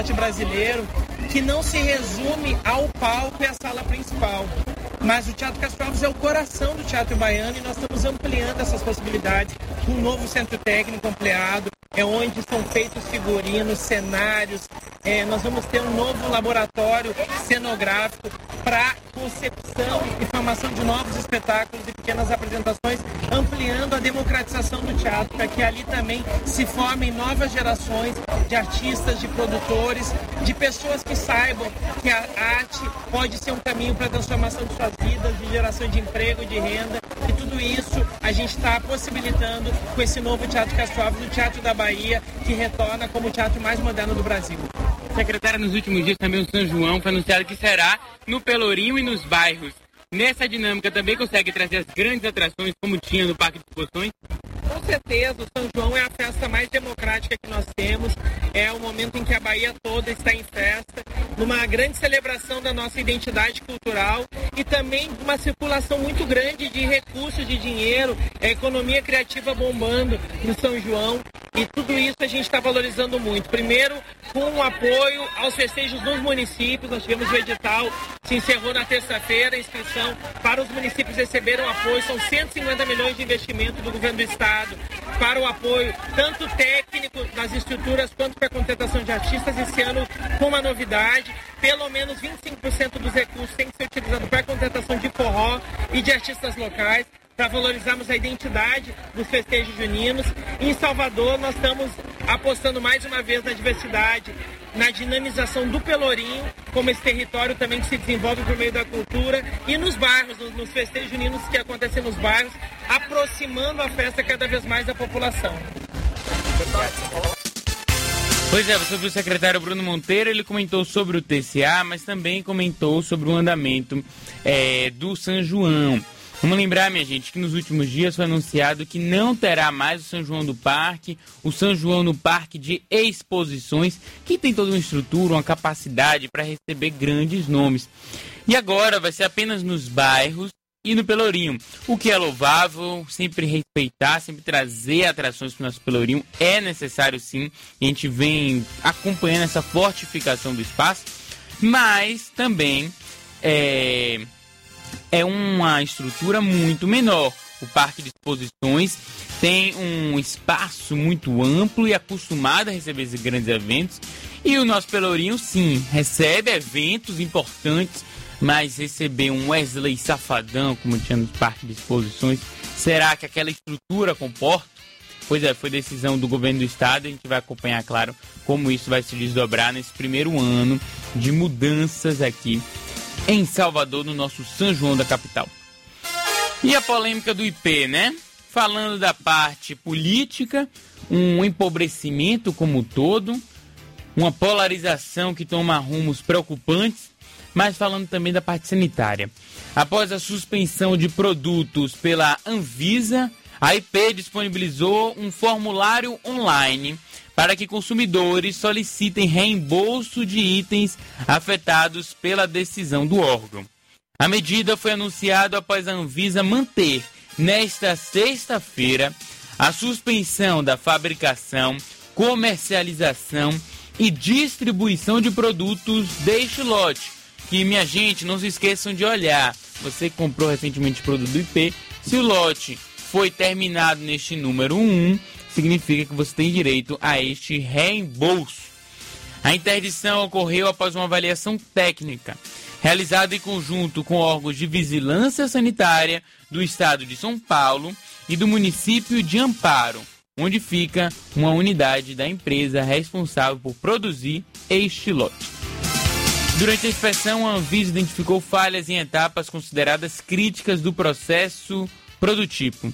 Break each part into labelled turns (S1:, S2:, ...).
S1: brasileiro que não se resume ao palco e à sala principal. Mas o Teatro Castro Alves é o coração do teatro baiano e nós estamos ampliando essas possibilidades com um novo centro técnico ampliado, onde são feitos figurinos, cenários. Nós vamos ter um novo laboratório cenográfico para concepção e formação de novos espetáculos e pequenas apresentações, ampliando a democratização do teatro, para que ali também se formem novas gerações de artistas, de produtores, de pessoas que saibam que a arte pode ser um caminho para a transformação de suas vidas, de geração de emprego, de renda, e tudo isso a gente está possibilitando com esse novo Teatro Castro Alves, o Teatro da Bahia, que retorna como o teatro mais moderno do Brasil.
S2: Secretária, nos últimos dias também o São João foi anunciado que será no Pelourinho e nos bairros. Nessa dinâmica também consegue trazer as grandes atrações como tinha no Parque de Exposições?
S1: Com certeza, o São João é a festa mais democrática que nós temos, é o momento em que a Bahia toda está em festa, numa grande celebração da nossa identidade cultural e também uma circulação muito grande de recursos, de dinheiro, a economia criativa bombando no São João, e tudo isso a gente está valorizando muito. Primeiro, com o apoio aos festejos nos municípios, nós tivemos o edital, se encerrou na terça-feira, a inscrição para os municípios receberam apoio, são 150 milhões de investimento do governo do estado, para o apoio tanto técnico das estruturas quanto para a contratação de artistas. Esse ano, com uma novidade, pelo menos 25% dos recursos tem que ser utilizado para a contratação de forró e de artistas locais, para valorizarmos a identidade dos festejos juninos. Em Salvador, nós estamos apostando mais uma vez na diversidade, na dinamização do Pelourinho, como esse território também que se desenvolve por meio da cultura, e nos bairros, nos festejos juninos que acontecem nos bairros, aproximando a festa cada vez mais da população.
S2: Pois é, você viu o secretário Bruno Monteiro, ele comentou sobre o TCA, mas também comentou sobre o andamento do São João. Vamos lembrar, minha gente, que nos últimos dias foi anunciado que não terá mais o São João do Parque, o São João no Parque de Exposições, que tem toda uma estrutura, uma capacidade para receber grandes nomes. E agora vai ser apenas nos bairros e no Pelourinho, o que é louvável, sempre respeitar, sempre trazer atrações para o nosso Pelourinho, é necessário sim, e a gente vem acompanhando essa fortificação do espaço, mas também é uma estrutura muito menor. O Parque de Exposições tem um espaço muito amplo e acostumado a receber esses grandes eventos. E o nosso Pelourinho, sim, recebe eventos importantes, mas receber um Wesley Safadão, como tinha no Parque de Exposições, será que aquela estrutura comporta? Pois é, foi decisão do governo do estado, a gente vai acompanhar, claro, como isso vai se desdobrar nesse primeiro ano de mudanças aqui em Salvador, no nosso São João da capital. E a polêmica do IP, né? Falando da parte política, um empobrecimento como um todo, uma polarização que toma rumos preocupantes, mas falando também da parte sanitária. Após a suspensão de produtos pela Anvisa, a IP disponibilizou um formulário online para que consumidores solicitem reembolso de itens afetados pela decisão do órgão. A medida foi anunciada após a Anvisa manter, nesta sexta-feira, a suspensão da fabricação, comercialização e distribuição de produtos deste lote. Que, minha gente, não se esqueçam de olhar. Você que comprou recentemente produto do IP, se o lote foi terminado neste número 1, significa que você tem direito a este reembolso. A interdição ocorreu após uma avaliação técnica, realizada em conjunto com órgãos de vigilância sanitária do estado de São Paulo e do município de Amparo, onde fica uma unidade da empresa responsável por produzir este lote. Durante a inspeção, a Anvisa identificou falhas em etapas consideradas críticas do processo produtivo.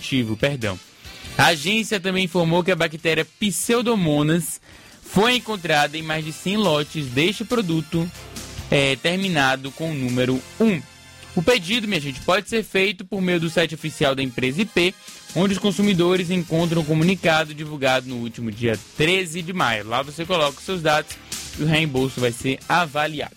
S2: A agência também informou que a bactéria Pseudomonas foi encontrada em mais de 100 lotes deste produto terminado com o número 1. O pedido, minha gente, pode ser feito por meio do site oficial da empresa IP, onde os consumidores encontram um comunicado divulgado no último dia 13 de maio. Lá você coloca os seus dados e o reembolso vai ser avaliado.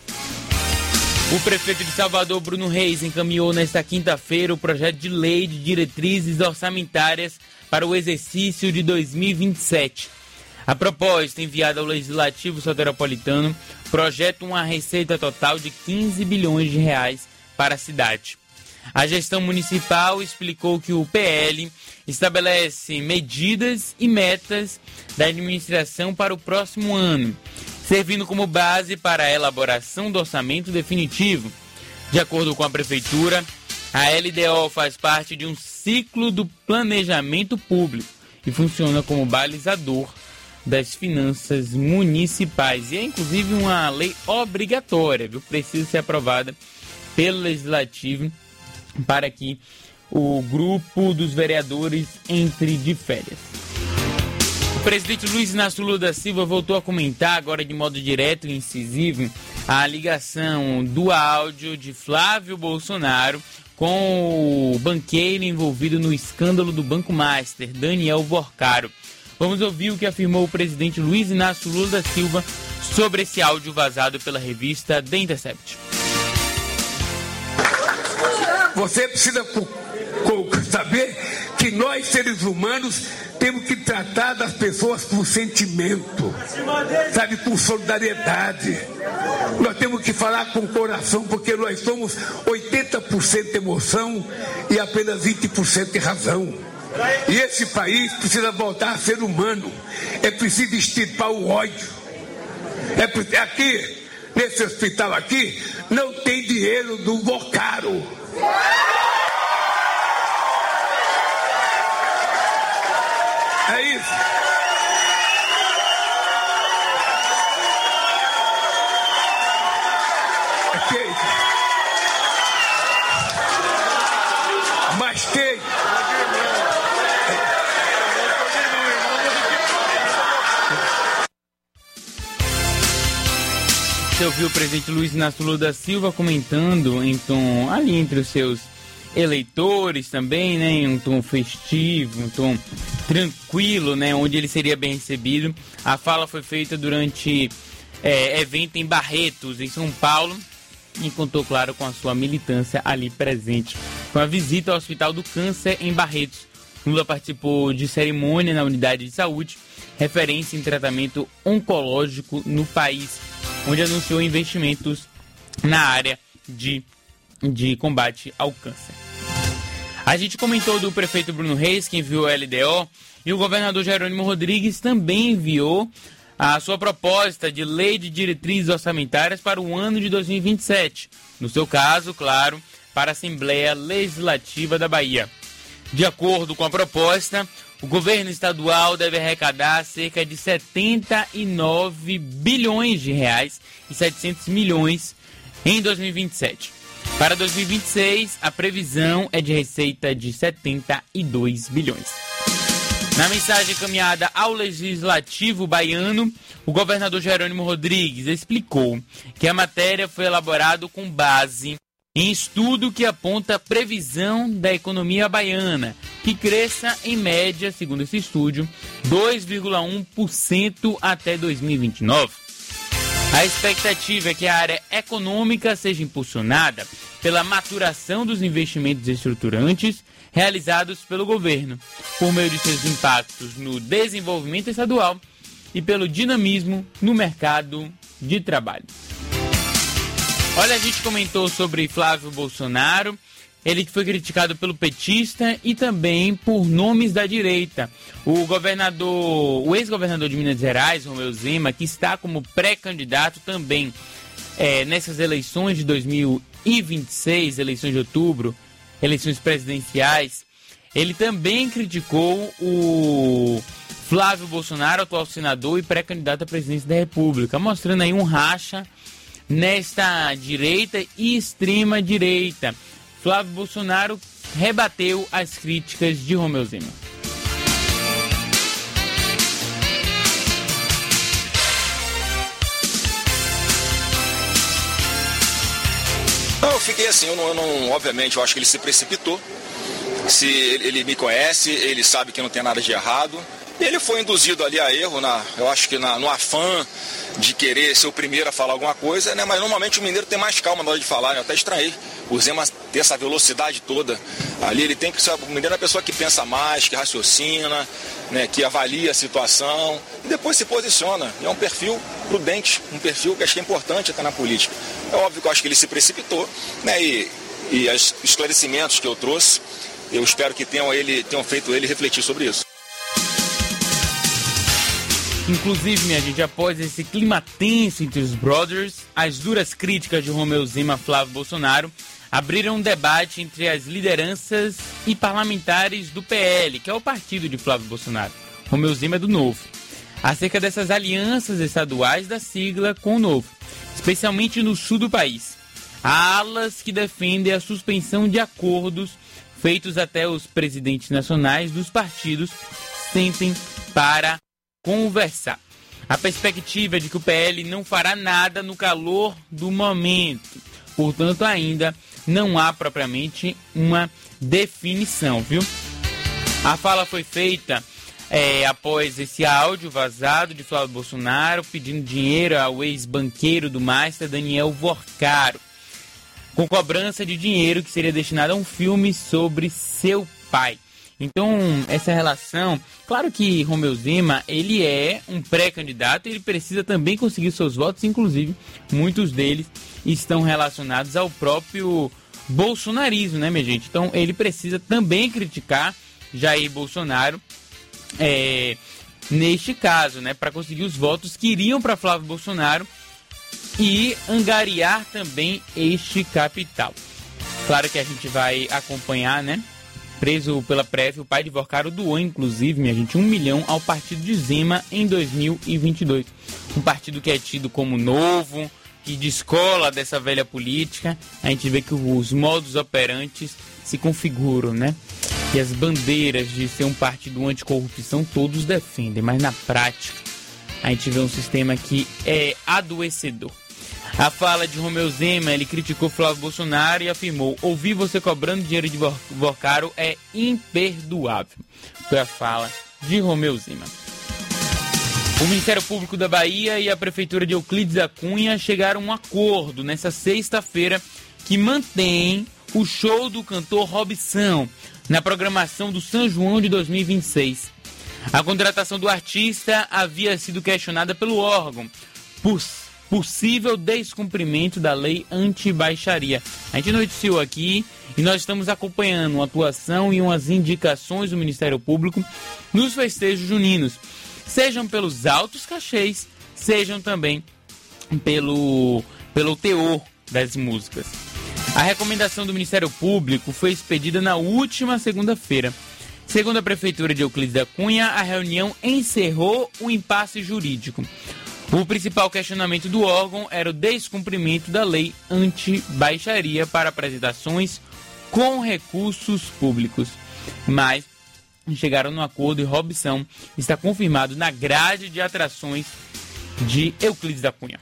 S2: O prefeito de Salvador, Bruno Reis, encaminhou nesta quinta-feira o projeto de lei de diretrizes orçamentárias para o exercício de 2027. A proposta enviada ao Legislativo Soteropolitano projeta uma receita total de 15 bilhões de reais para a cidade. A gestão municipal explicou que o PL estabelece medidas e metas da administração para o próximo ano, servindo como base para a elaboração do orçamento definitivo. De acordo com a Prefeitura, a LDO faz parte de um ciclo do planejamento público e funciona como balizador das finanças municipais. E é inclusive uma lei obrigatória, viu? Precisa ser aprovada pelo Legislativo para que o grupo dos vereadores entre de férias. O presidente Luiz Inácio Lula da Silva voltou a comentar, agora de modo direto e incisivo, a ligação do áudio de Flávio Bolsonaro com o banqueiro envolvido no escândalo do Banco Master, Daniel Borcaro. Vamos ouvir o que afirmou o presidente Luiz Inácio Lula da Silva sobre esse áudio vazado pela revista The Intercept.
S3: Você precisa saber que nós, seres humanos, temos que tratar das pessoas com sentimento, sabe, com solidariedade. Nós temos que falar com o coração, porque nós somos 80% emoção e apenas 20% de razão. E esse país precisa voltar a ser humano. É preciso extirpar o ódio. Aqui, nesse hospital aqui, não tem dinheiro do Borcaro. É isso. Ok. Mas tem.
S2: Você ouviu o presidente Luiz Inácio Lula da Silva comentando em tom ali entre os seus eleitores também, né, em um tom festivo, um tom tranquilo, né, onde ele seria bem recebido. A fala foi feita durante evento em Barretos, em São Paulo, e contou, claro, com a sua militância ali presente. Com a visita ao Hospital do Câncer em Barretos, Lula participou de cerimônia na unidade de saúde, referência em tratamento oncológico no país, onde anunciou investimentos na área de combate ao câncer. A gente comentou do prefeito Bruno Reis, que enviou a LDO, e o governador Jerônimo Rodrigues também enviou a sua proposta de lei de diretrizes orçamentárias para o ano de 2027. No seu caso, claro, para a Assembleia Legislativa da Bahia. De acordo com a proposta, o governo estadual deve arrecadar cerca de 79 bilhões de reais e 700 milhões em 2027. Para 2026, a previsão é de receita de 72 bilhões. Na mensagem encaminhada ao Legislativo baiano, o governador Jerônimo Rodrigues explicou que a matéria foi elaborada com base em estudo que aponta a previsão da economia baiana, que cresça em média, segundo esse estudo, 2,1% até 2029. A expectativa é que a área econômica seja impulsionada pela maturação dos investimentos estruturantes realizados pelo governo, por meio de seus impactos no desenvolvimento estadual e pelo dinamismo no mercado de trabalho. Olha, a gente comentou sobre Flávio Bolsonaro, ele que foi criticado pelo petista e também por nomes da direita. O ex-governador de Minas Gerais, Romeu Zema, que está como pré-candidato também nessas eleições de 2026, eleições de outubro, eleições presidenciais, ele também criticou o Flávio Bolsonaro, atual senador e pré-candidato à presidência da República, mostrando aí um racha nesta direita e extrema direita. Flávio Bolsonaro rebateu as críticas de Romeu Zema.
S4: Não, eu fiquei assim, obviamente, eu acho que ele se precipitou. Se ele me conhece, ele sabe que não tem nada de errado. Ele foi induzido ali a erro, eu acho que no afã de querer ser o primeiro a falar alguma coisa, né? Mas normalmente o mineiro tem mais calma na hora de falar, né? Eu até estranhei o Zema ter essa velocidade toda. Ali ele tem que ser, o mineiro é uma pessoa que pensa mais, que raciocina, né? Que avalia a situação e depois se posiciona. E é um perfil prudente, um perfil que acho que é importante até na política. É óbvio que eu acho que ele se precipitou, né? E os esclarecimentos que eu trouxe, eu espero que tenham feito ele refletir sobre isso.
S2: Inclusive, minha gente, após esse clima tenso entre os brothers, as duras críticas de Romeu Zema a Flávio Bolsonaro abriram um debate entre as lideranças e parlamentares do PL, que é o partido de Flávio Bolsonaro. Romeu Zema é do Novo, acerca dessas alianças estaduais da sigla com o Novo, especialmente no sul do país. Há alas que defendem a suspensão de acordos feitos até os presidentes nacionais dos partidos sentem para conversar. A perspectiva é de que o PL não fará nada no calor do momento. Portanto, ainda não há propriamente uma definição, viu? A fala foi feita após esse áudio vazado de Flávio Bolsonaro pedindo dinheiro ao ex-banqueiro do Master, Daniel Vorcaro, com cobrança de dinheiro que seria destinado a um filme sobre seu pai. Então, essa relação, claro que Romeu Zema, ele é um pré-candidato, ele precisa também conseguir seus votos, inclusive muitos deles estão relacionados ao próprio bolsonarismo, né, minha gente? Então, ele precisa também criticar Jair Bolsonaro, neste caso, né, para conseguir os votos que iriam para Flávio Bolsonaro e angariar também este capital. Claro que a gente vai acompanhar, né? Preso pela PREF, o pai de Vorcaro doou, inclusive, minha gente, 1 milhão ao partido de Zema em 2022. Um partido que é tido como novo, que descola dessa velha política. A gente vê que os modus operantes se configuram, né? E as bandeiras de ser um partido anticorrupção todos defendem, mas na prática a gente vê um sistema que é adoecedor. A fala de Romeu Zema, ele criticou Flávio Bolsonaro e afirmou: ouvir você cobrando dinheiro de Vorcaro é imperdoável. Foi a fala de Romeu Zema. O Ministério Público da Bahia e a Prefeitura de Euclides da Cunha chegaram a um acordo nessa sexta-feira que mantém o show do cantor Robson na programação do São João de 2026. A contratação do artista havia sido questionada pelo órgão por possível descumprimento da lei anti-baixaria. A gente noticiou aqui e nós estamos acompanhando uma atuação e umas indicações do Ministério Público nos festejos juninos, sejam pelos altos cachês, sejam também pelo teor das músicas. A recomendação do Ministério Público foi expedida na última segunda-feira. Segundo a Prefeitura de Euclides da Cunha, a reunião encerrou o impasse jurídico. O principal questionamento do órgão era o descumprimento da lei anti-baixaria para apresentações com recursos públicos. Mas chegaram no acordo e Robson está confirmado na grade de atrações de Euclides da Cunha.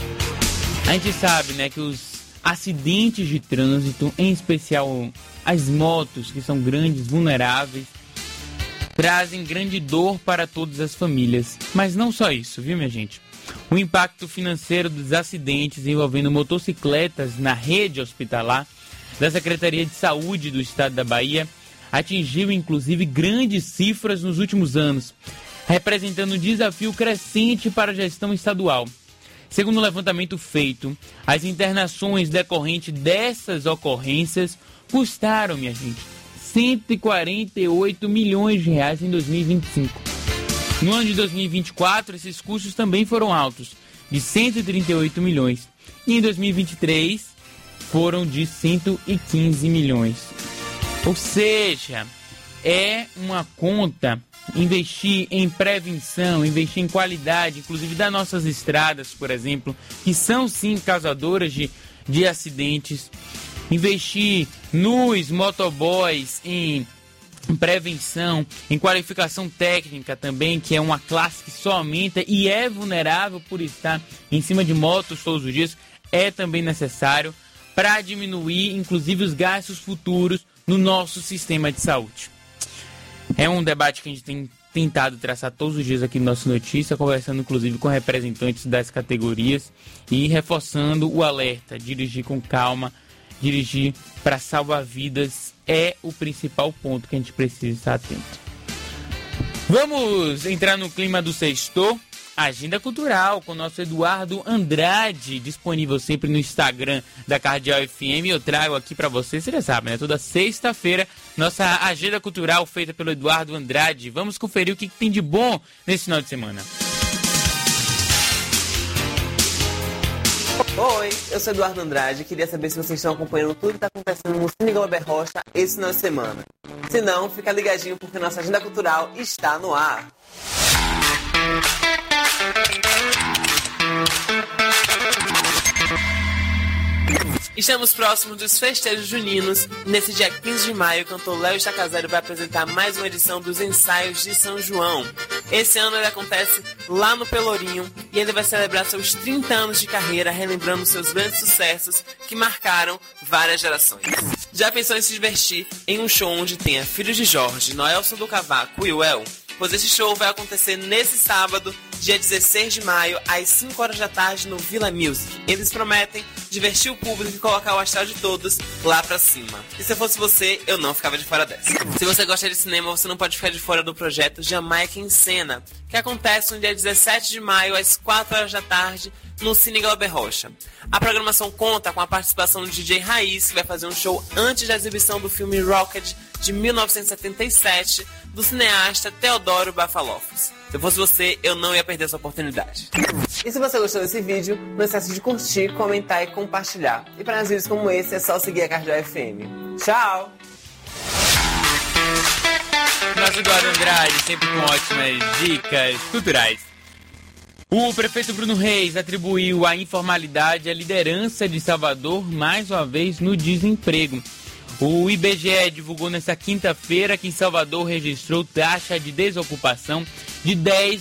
S2: A gente sabe, né, que os acidentes de trânsito, em especial as motos, que são grandes, vulneráveis, trazem grande dor para todas as famílias. Mas não só isso, viu, minha gente? O impacto financeiro dos acidentes envolvendo motocicletas na rede hospitalar da Secretaria de Saúde do Estado da Bahia atingiu, inclusive, grandes cifras nos últimos anos, representando um desafio crescente para a gestão estadual. Segundo o levantamento feito, as internações decorrentes dessas ocorrências custaram, minha gente, 148 milhões de reais em 2025. No ano de 2024, esses custos também foram altos, de 138 milhões. E em 2023, foram de 115 milhões. Ou seja, é uma conta investir em prevenção, investir em qualidade, inclusive das nossas estradas, por exemplo, que são sim causadoras de acidentes. Investir nos motoboys em prevenção, em qualificação técnica também, que é uma classe que só aumenta e é vulnerável por estar em cima de motos todos os dias, é também necessário para diminuir, inclusive, os gastos futuros no nosso sistema de saúde. É um debate que a gente tem tentado traçar todos os dias aqui no Nossa Notícia, conversando inclusive com representantes das categorias e reforçando o alerta: dirigir com calma, dirigir para salvar vidas é o principal ponto que a gente precisa estar atento. Vamos entrar no clima do sexto. Agenda Cultural com o nosso Eduardo Andrade, disponível sempre no Instagram da Cardeal FM. Eu trago aqui para você, você já sabe, né? Toda sexta-feira, nossa Agenda Cultural feita pelo Eduardo Andrade. Vamos conferir o que tem de bom nesse final de semana.
S5: Oi, eu sou Eduardo Andrade e queria saber se vocês estão acompanhando tudo que está acontecendo no Cine Glauber Rocha esse final de semana. Se não, fica ligadinho porque nossa Agenda Cultural está no ar. Estamos próximos dos festejos juninos. Nesse dia 15 de maio, o cantor Léo Stacazero vai apresentar mais uma edição dos Ensaios de São João. Esse ano ele acontece lá no Pelourinho e ele vai celebrar seus 30 anos de carreira, relembrando seus grandes sucessos que marcaram várias gerações. Já pensou em se divertir em um show onde tenha Filhos de Jorge, Noelson do Cavaco e Uel? Pois esse show vai acontecer nesse sábado, dia 16 de maio, às 5 horas da tarde, no Villa Music. Eles prometem divertir o público e colocar o astral de todos lá pra cima. E se eu fosse você, eu não ficava de fora dessa. Se você gosta de cinema, você não pode ficar de fora do projeto Jamaica em Cena, que acontece no dia 17 de maio, às 4 horas da tarde, no Cine Glauber Rocha. A programação conta com a participação do DJ Raiz, que vai fazer um show antes da exibição do filme Rocket, de 1977, do cineasta Teodoro Bafalofos. Se eu fosse você, eu não ia perder essa oportunidade. E se você gostou desse vídeo, não esquece de curtir, comentar e compartilhar. E para mais vídeos como esse, é só seguir a Cardeal FM. Tchau!
S2: Nosso Eduardo Andrade, sempre com ótimas dicas culturais. O prefeito Bruno Reis atribuiu a informalidade à liderança de Salvador mais uma vez no desemprego. O IBGE divulgou nesta quinta-feira que em Salvador registrou taxa de desocupação de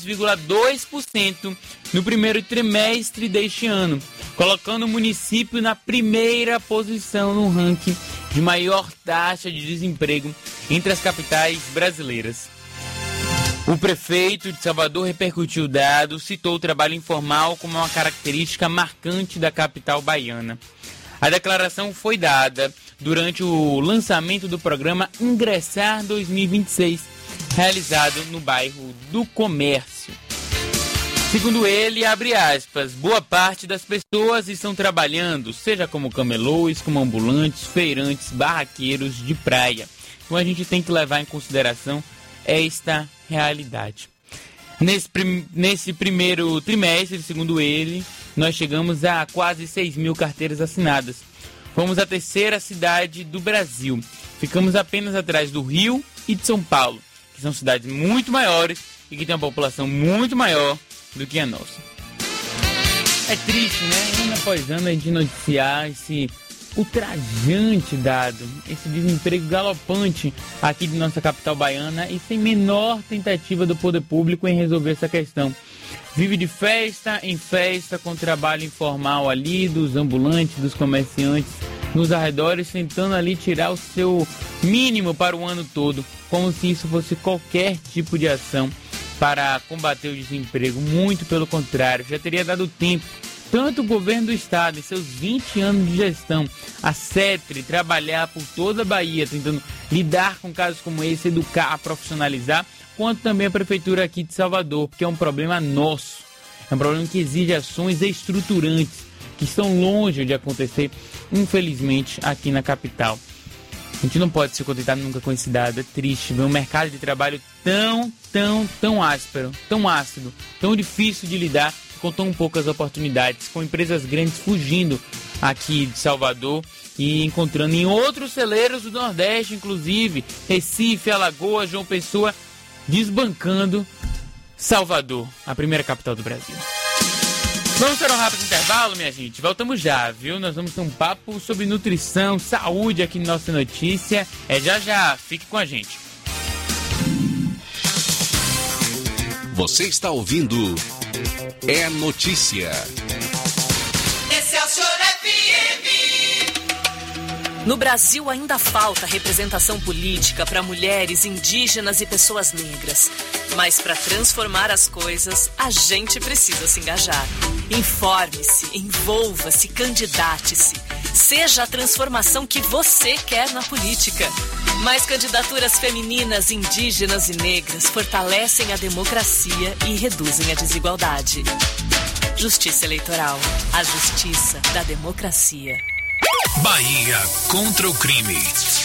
S2: 10,2% no primeiro trimestre deste ano, colocando o município na primeira posição no ranking de maior taxa de desemprego entre as capitais brasileiras. O prefeito de Salvador repercutiu o dado, citou o trabalho informal como uma característica marcante da capital baiana. A declaração foi dada durante o lançamento do programa Ingressar 2026, realizado no bairro do Comércio. Segundo ele, abre aspas, boa parte das pessoas estão trabalhando, seja como camelôs, como ambulantes, feirantes, barraqueiros de praia. Então a gente tem que levar em consideração esta realidade. Nesse primeiro trimestre, segundo ele, nós chegamos a quase 6 mil carteiras assinadas. Fomos a terceira cidade do Brasil. Ficamos apenas atrás do Rio e de São Paulo, que são cidades muito maiores e que têm uma população muito maior do que a nossa. É triste, né? Ano após ano a gente noticiar esse ultrajante dado, esse desemprego galopante aqui de nossa capital baiana e sem menor tentativa do poder público em resolver essa questão. Vive de festa em festa, com trabalho informal ali dos ambulantes, dos comerciantes nos arredores, tentando ali tirar o seu mínimo para o ano todo, como se isso fosse qualquer tipo de ação para combater o desemprego. Muito pelo contrário, já teria dado tempo. Tanto o governo do estado, em seus 20 anos de gestão, a CETRE, trabalhar por toda a Bahia, tentando lidar com casos como esse, educar, profissionalizar, quanto também a prefeitura aqui de Salvador, porque é um problema nosso. É um problema que exige ações estruturantes, que estão longe de acontecer, infelizmente, aqui na capital. A gente não pode se contentar nunca com esse dado. É triste ver um mercado de trabalho tão áspero, tão ácido, tão difícil de lidar, com tão poucas oportunidades, com empresas grandes fugindo aqui de Salvador e encontrando em outros celeiros do Nordeste, inclusive Recife, Alagoas, João Pessoa, desbancando Salvador, a primeira capital do Brasil. Vamos para um rápido intervalo, minha gente. Voltamos já, viu? Nós vamos ter um papo sobre nutrição, saúde aqui no Nossa Notícia. É já. Fique com a gente.
S6: Você está ouvindo É Notícia.
S7: Excelsior FM. No Brasil ainda falta representação política para mulheres, indígenas e pessoas negras. Mas para transformar as coisas, a gente precisa se engajar. Informe-se, envolva-se, candidate-se. Seja a transformação que você quer na política. Mais candidaturas femininas, indígenas e negras fortalecem a democracia e reduzem a desigualdade. Justiça Eleitoral. A justiça da democracia.
S8: Bahia contra o crime.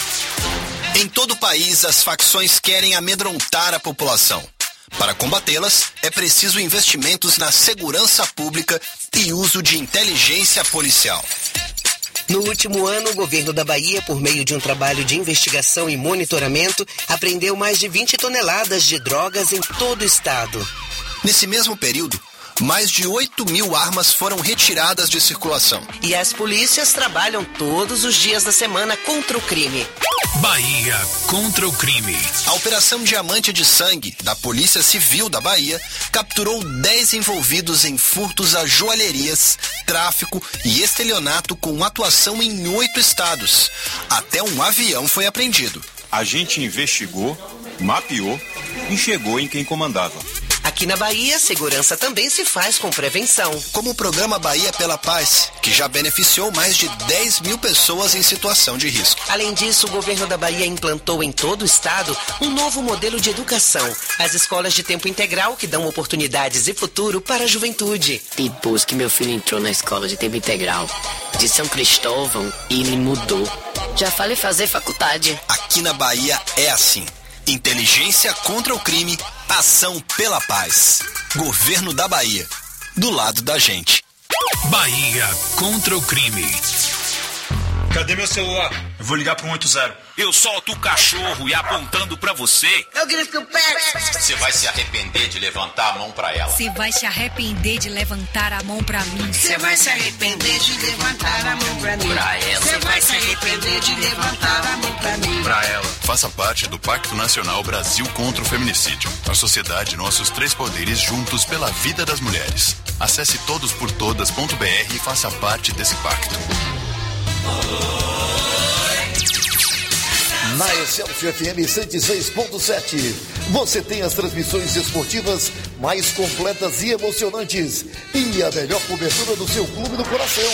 S9: Em todo o país, as facções querem amedrontar a população. Para combatê-las, é preciso investimentos na segurança pública e uso de inteligência policial.
S10: No último ano, o governo da Bahia, por meio de um trabalho de investigação e monitoramento, apreendeu mais de 20 toneladas de drogas em todo o estado.
S9: Nesse mesmo período, mais de 8.000 armas foram retiradas de circulação.
S10: E as polícias trabalham todos os dias da semana contra o crime.
S8: Bahia contra o crime.
S9: A Operação Diamante de Sangue, da Polícia Civil da Bahia, capturou 10 envolvidos em furtos a joalherias, tráfico e estelionato com atuação em 8 estados. Até um avião foi apreendido.
S11: A gente investigou, mapeou e chegou em quem comandava.
S10: Aqui na Bahia, segurança também se faz com prevenção.
S9: Como o programa Bahia pela Paz, que já beneficiou mais de 10.000 pessoas em situação de risco.
S10: Além disso, o governo da Bahia implantou em todo o estado um novo modelo de educação. As escolas de tempo integral que dão oportunidades e futuro para a juventude.
S12: Depois que meu filho entrou na escola de tempo integral de São Cristóvão, ele mudou. Já falei fazer faculdade.
S9: Aqui na Bahia é assim. Inteligência contra o crime, ação pela paz. Governo da Bahia, do lado da gente.
S8: Bahia contra o crime.
S13: Cadê meu celular? Eu vou ligar pro 180.
S14: Eu solto o cachorro e apontando pra você.
S15: Eu grito que eu pego.
S14: Você vai se arrepender de levantar a mão pra ela.
S16: Você vai se arrepender de levantar a mão pra mim.
S15: Você vai se arrepender de levantar a mão pra mim.
S14: Pra ela.
S15: Você vai se arrepender de levantar a mão pra mim.
S14: Pra ela.
S17: Faça parte do Pacto Nacional Brasil contra o Feminicídio. A sociedade, nossos 3 poderes juntos pela vida das mulheres. Acesse todosportodas.br e faça parte desse pacto.
S18: Na Excelsior FM 106.7, você tem as transmissões esportivas mais completas e emocionantes e a melhor cobertura do seu clube do coração.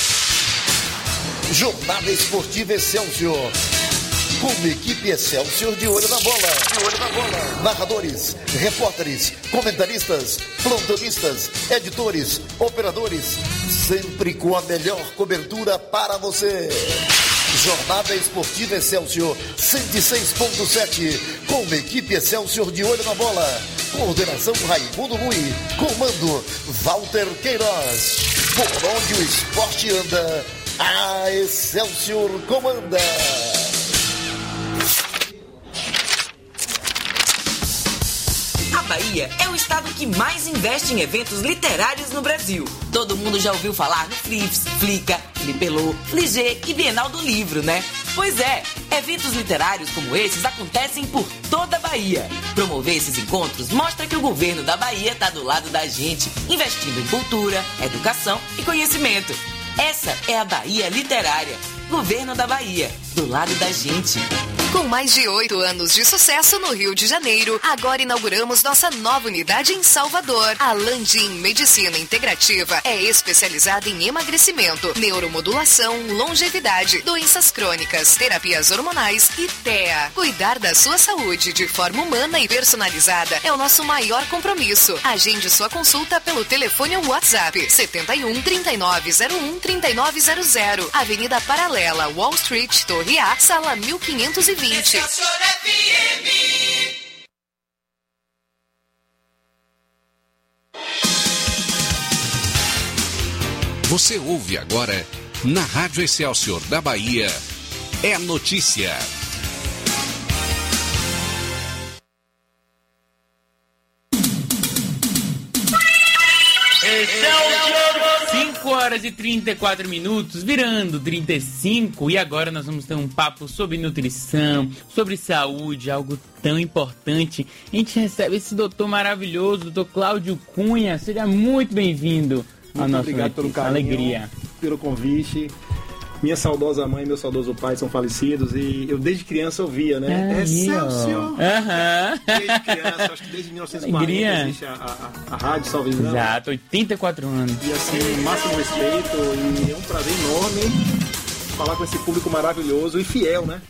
S18: Jornada Esportiva Excelsior, com a equipe Excelsior de olho na bola. Narradores, repórteres, comentaristas, plantonistas, editores, operadores, sempre com a melhor cobertura para você. Jornada Esportiva Excelsior 106.7, com a equipe Excelsior de olho na bola. Coordenação Raimundo Rui, comando Walter Queiroz. Por onde o esporte anda, a Excelsior comanda.
S19: A Bahia é o estado que mais investe em eventos literários no Brasil. Todo mundo já ouviu falar no Flips, Flica, Flipelô, Ligê e Bienal do Livro, né? Pois é, eventos literários como esses acontecem por toda a Bahia. Promover esses encontros mostra que o governo da Bahia está do lado da gente, investindo em cultura, educação e conhecimento. Essa é a Bahia Literária. Governo da Bahia, do lado da gente.
S20: Com mais de 8 anos de sucesso no Rio de Janeiro, agora inauguramos nossa nova unidade em Salvador. A Landim Medicina Integrativa é especializada em emagrecimento, neuromodulação, longevidade, doenças crônicas, terapias hormonais e TEA. Cuidar da sua saúde de forma humana e personalizada é o nosso maior compromisso. Agende sua consulta pelo telefone ou WhatsApp 71 3901 3900, Avenida Paralela, Wall Street, Torre A, Sala 1520.
S6: Você ouve agora na Rádio Excelsior da Bahia. É notícia.
S2: Excelsior! 5 horas e 34 minutos, virando 35, e agora nós vamos ter um papo sobre nutrição, sobre saúde, algo tão importante. A gente recebe esse doutor maravilhoso, doutor Cláudio Cunha. Seja muito bem-vindo ao nosso
S21: obrigado pelo carinho,
S2: alegria.
S21: Pelo convite. Minha saudosa mãe e meu saudoso pai são falecidos e eu desde criança ouvia, né? Excelsior! Desde criança, acho que desde 1940 existe a rádio, salve engano.
S2: Exato, 84 anos.
S21: E assim, máximo respeito e é um prazer enorme falar com esse público maravilhoso e fiel, né?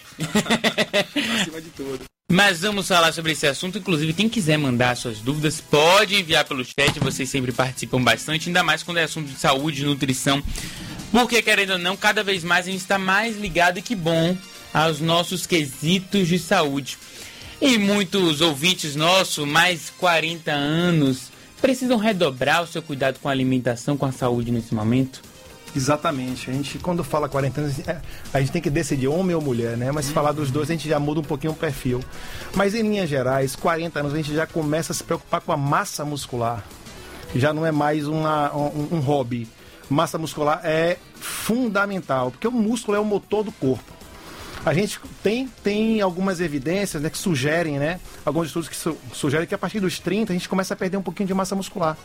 S21: Acima de tudo.
S2: Mas vamos falar sobre esse assunto. Inclusive, quem quiser mandar suas dúvidas, pode enviar pelo chat. Vocês sempre participam bastante, ainda mais quando é assunto de saúde, nutrição. Porque, querendo ou não, cada vez mais a gente está mais ligado, e que bom, aos nossos quesitos de saúde. E muitos ouvintes nossos, mais 40 anos, precisam redobrar o seu cuidado com a alimentação, com a saúde nesse momento.
S21: Exatamente. A gente, quando fala 40 anos, a gente tem que decidir homem ou mulher, né? Mas se falar dos dois, a gente já muda um pouquinho o perfil. Mas em linhas gerais, 40 anos, a gente já começa a se preocupar com a massa muscular. Já não é mais um hobby. Massa muscular é fundamental, porque o músculo é o motor do corpo. A gente tem algumas evidências, né, que sugerem, né? Alguns estudos que sugerem que a partir dos 30 a gente começa a perder um pouquinho de massa muscular.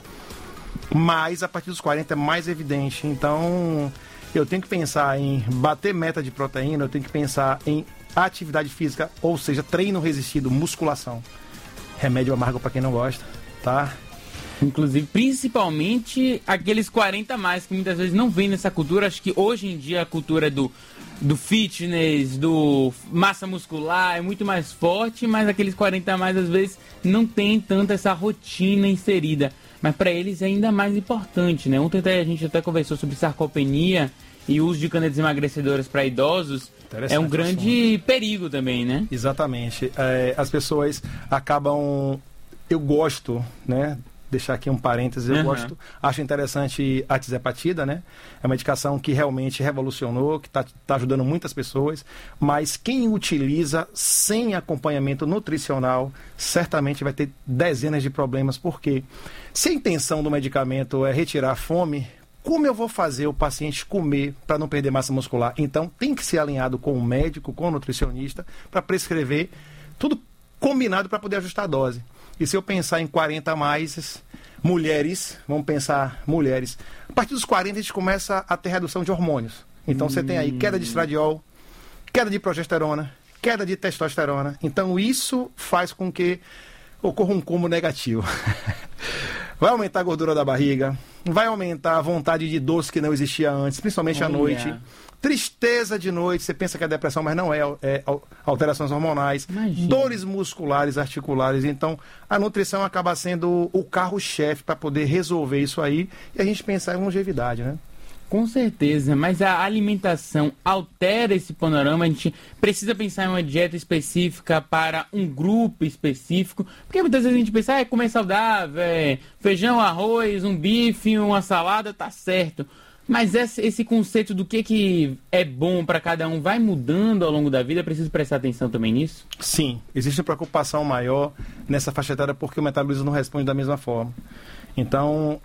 S21: Mas a partir dos 40 é mais evidente. Então, eu tenho que pensar em bater meta de proteína, eu tenho que pensar em atividade física, ou seja, treino resistido, musculação. Remédio amargo para quem não gosta, tá?
S2: Inclusive, principalmente aqueles 40 a mais, que muitas vezes não vem nessa cultura. Acho que hoje em dia a cultura do fitness, do massa muscular é muito mais forte, mas aqueles 40 a mais às vezes não tem tanto essa rotina inserida. Mas para eles é ainda mais importante, né? Ontem a gente até conversou sobre sarcopenia e o uso de canetas emagrecedoras para idosos. É um grande perigo também, né?
S21: Exatamente. As pessoas acabam... Eu gosto, né? Deixar aqui um parênteses, acho interessante a tizepatida, né? É uma medicação que realmente revolucionou, que está ajudando muitas pessoas, mas quem utiliza sem acompanhamento nutricional certamente vai ter dezenas de problemas, porque se a intenção do medicamento é retirar a fome, como eu vou fazer o paciente comer para não perder massa muscular? Então tem que ser alinhado com o médico, com o nutricionista, para prescrever tudo combinado para poder ajustar a dose. E se eu pensar em 40 a mais, mulheres, vamos pensar mulheres, a partir dos 40 a gente começa a ter redução de hormônios. Então você tem aí queda de estradiol, queda de progesterona, queda de testosterona. Então isso faz com que ocorra um combo negativo. Vai aumentar a gordura da barriga, vai aumentar a vontade de doce que não existia antes, principalmente à noite. Tristeza de noite, você pensa que é depressão, mas não é, alterações hormonais. Imagina. Dores musculares, articulares. Então, a nutrição acaba sendo o carro-chefe para poder resolver isso aí e a gente pensar em longevidade, né?
S2: Com certeza, mas a alimentação altera esse panorama. A gente precisa pensar em uma dieta específica para um grupo específico, porque muitas vezes a gente pensa, comer saudável, feijão, arroz, um bife, uma salada, tá certo. Mas esse conceito do que é bom para cada um vai mudando ao longo da vida? Preciso prestar atenção também nisso?
S21: Sim, existe preocupação maior nessa faixa etária porque o metabolismo não responde da mesma forma. Então,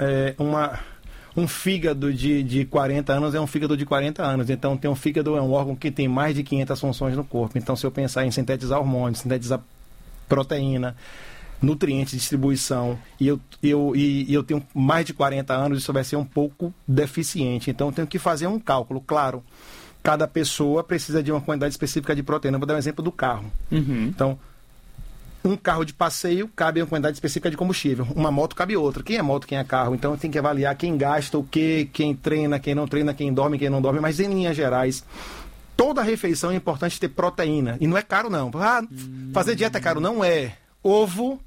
S21: um fígado de 40 anos é um fígado de 40 anos. Então, um fígado é um órgão que tem mais de 500 funções no corpo. Então, se eu pensar em sintetizar hormônios, sintetizar proteína, nutrientes, distribuição, e eu tenho mais de 40 anos, isso vai ser um pouco deficiente. Então eu tenho que fazer um cálculo, claro. Cada pessoa precisa de uma quantidade específica de proteína. Vou dar um exemplo do carro. Então, um carro de passeio cabe uma quantidade específica de combustível. Uma moto cabe outra. Quem é moto, quem é carro? Então tem que avaliar quem gasta o quê, quem treina, quem não treina, quem dorme, quem não dorme. Mas em linhas gerais, toda refeição é importante ter proteína. E não é caro não. Fazer dieta é caro. Não é. Ovo,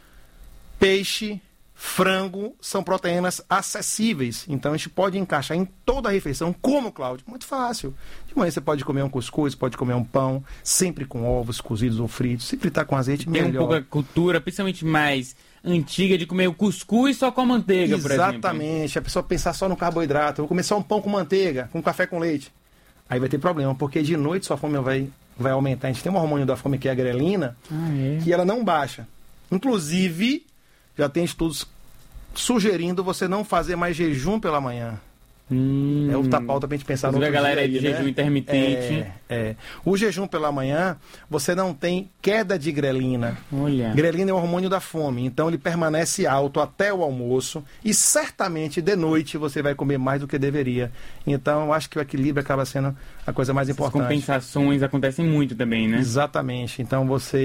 S21: peixe, frango são proteínas acessíveis. Então a gente pode encaixar em toda a refeição. Como, Cláudio? Muito fácil. De manhã você pode comer um cuscuz, pode comer um pão, sempre com ovos cozidos ou fritos. Se fritar com azeite, melhor.
S2: Tem um pouco a cultura, principalmente mais antiga, de comer o cuscuz só com manteiga, por exemplo.
S21: Exatamente. A pessoa pensar só no carboidrato. Eu vou comer só um pão com manteiga, com café com leite. Aí vai ter problema, porque de noite sua fome vai aumentar. A gente tem um hormônio da fome que é a grelina, que ela não baixa. Inclusive, já tem estudos sugerindo você não fazer mais jejum pela manhã. É outra pauta pra gente pensar no outro
S2: a galera
S21: dia
S2: de
S21: aí,
S2: jejum
S21: né?
S2: intermitente.
S21: O jejum pela manhã, você não tem queda de grelina.
S2: Olha.
S21: Grelina é o hormônio da fome, então ele permanece alto até o almoço e certamente de noite você vai comer mais do que deveria. Então eu acho que o equilíbrio acaba sendo a coisa mais importante.
S2: As compensações acontecem muito também, né?
S21: Exatamente. Então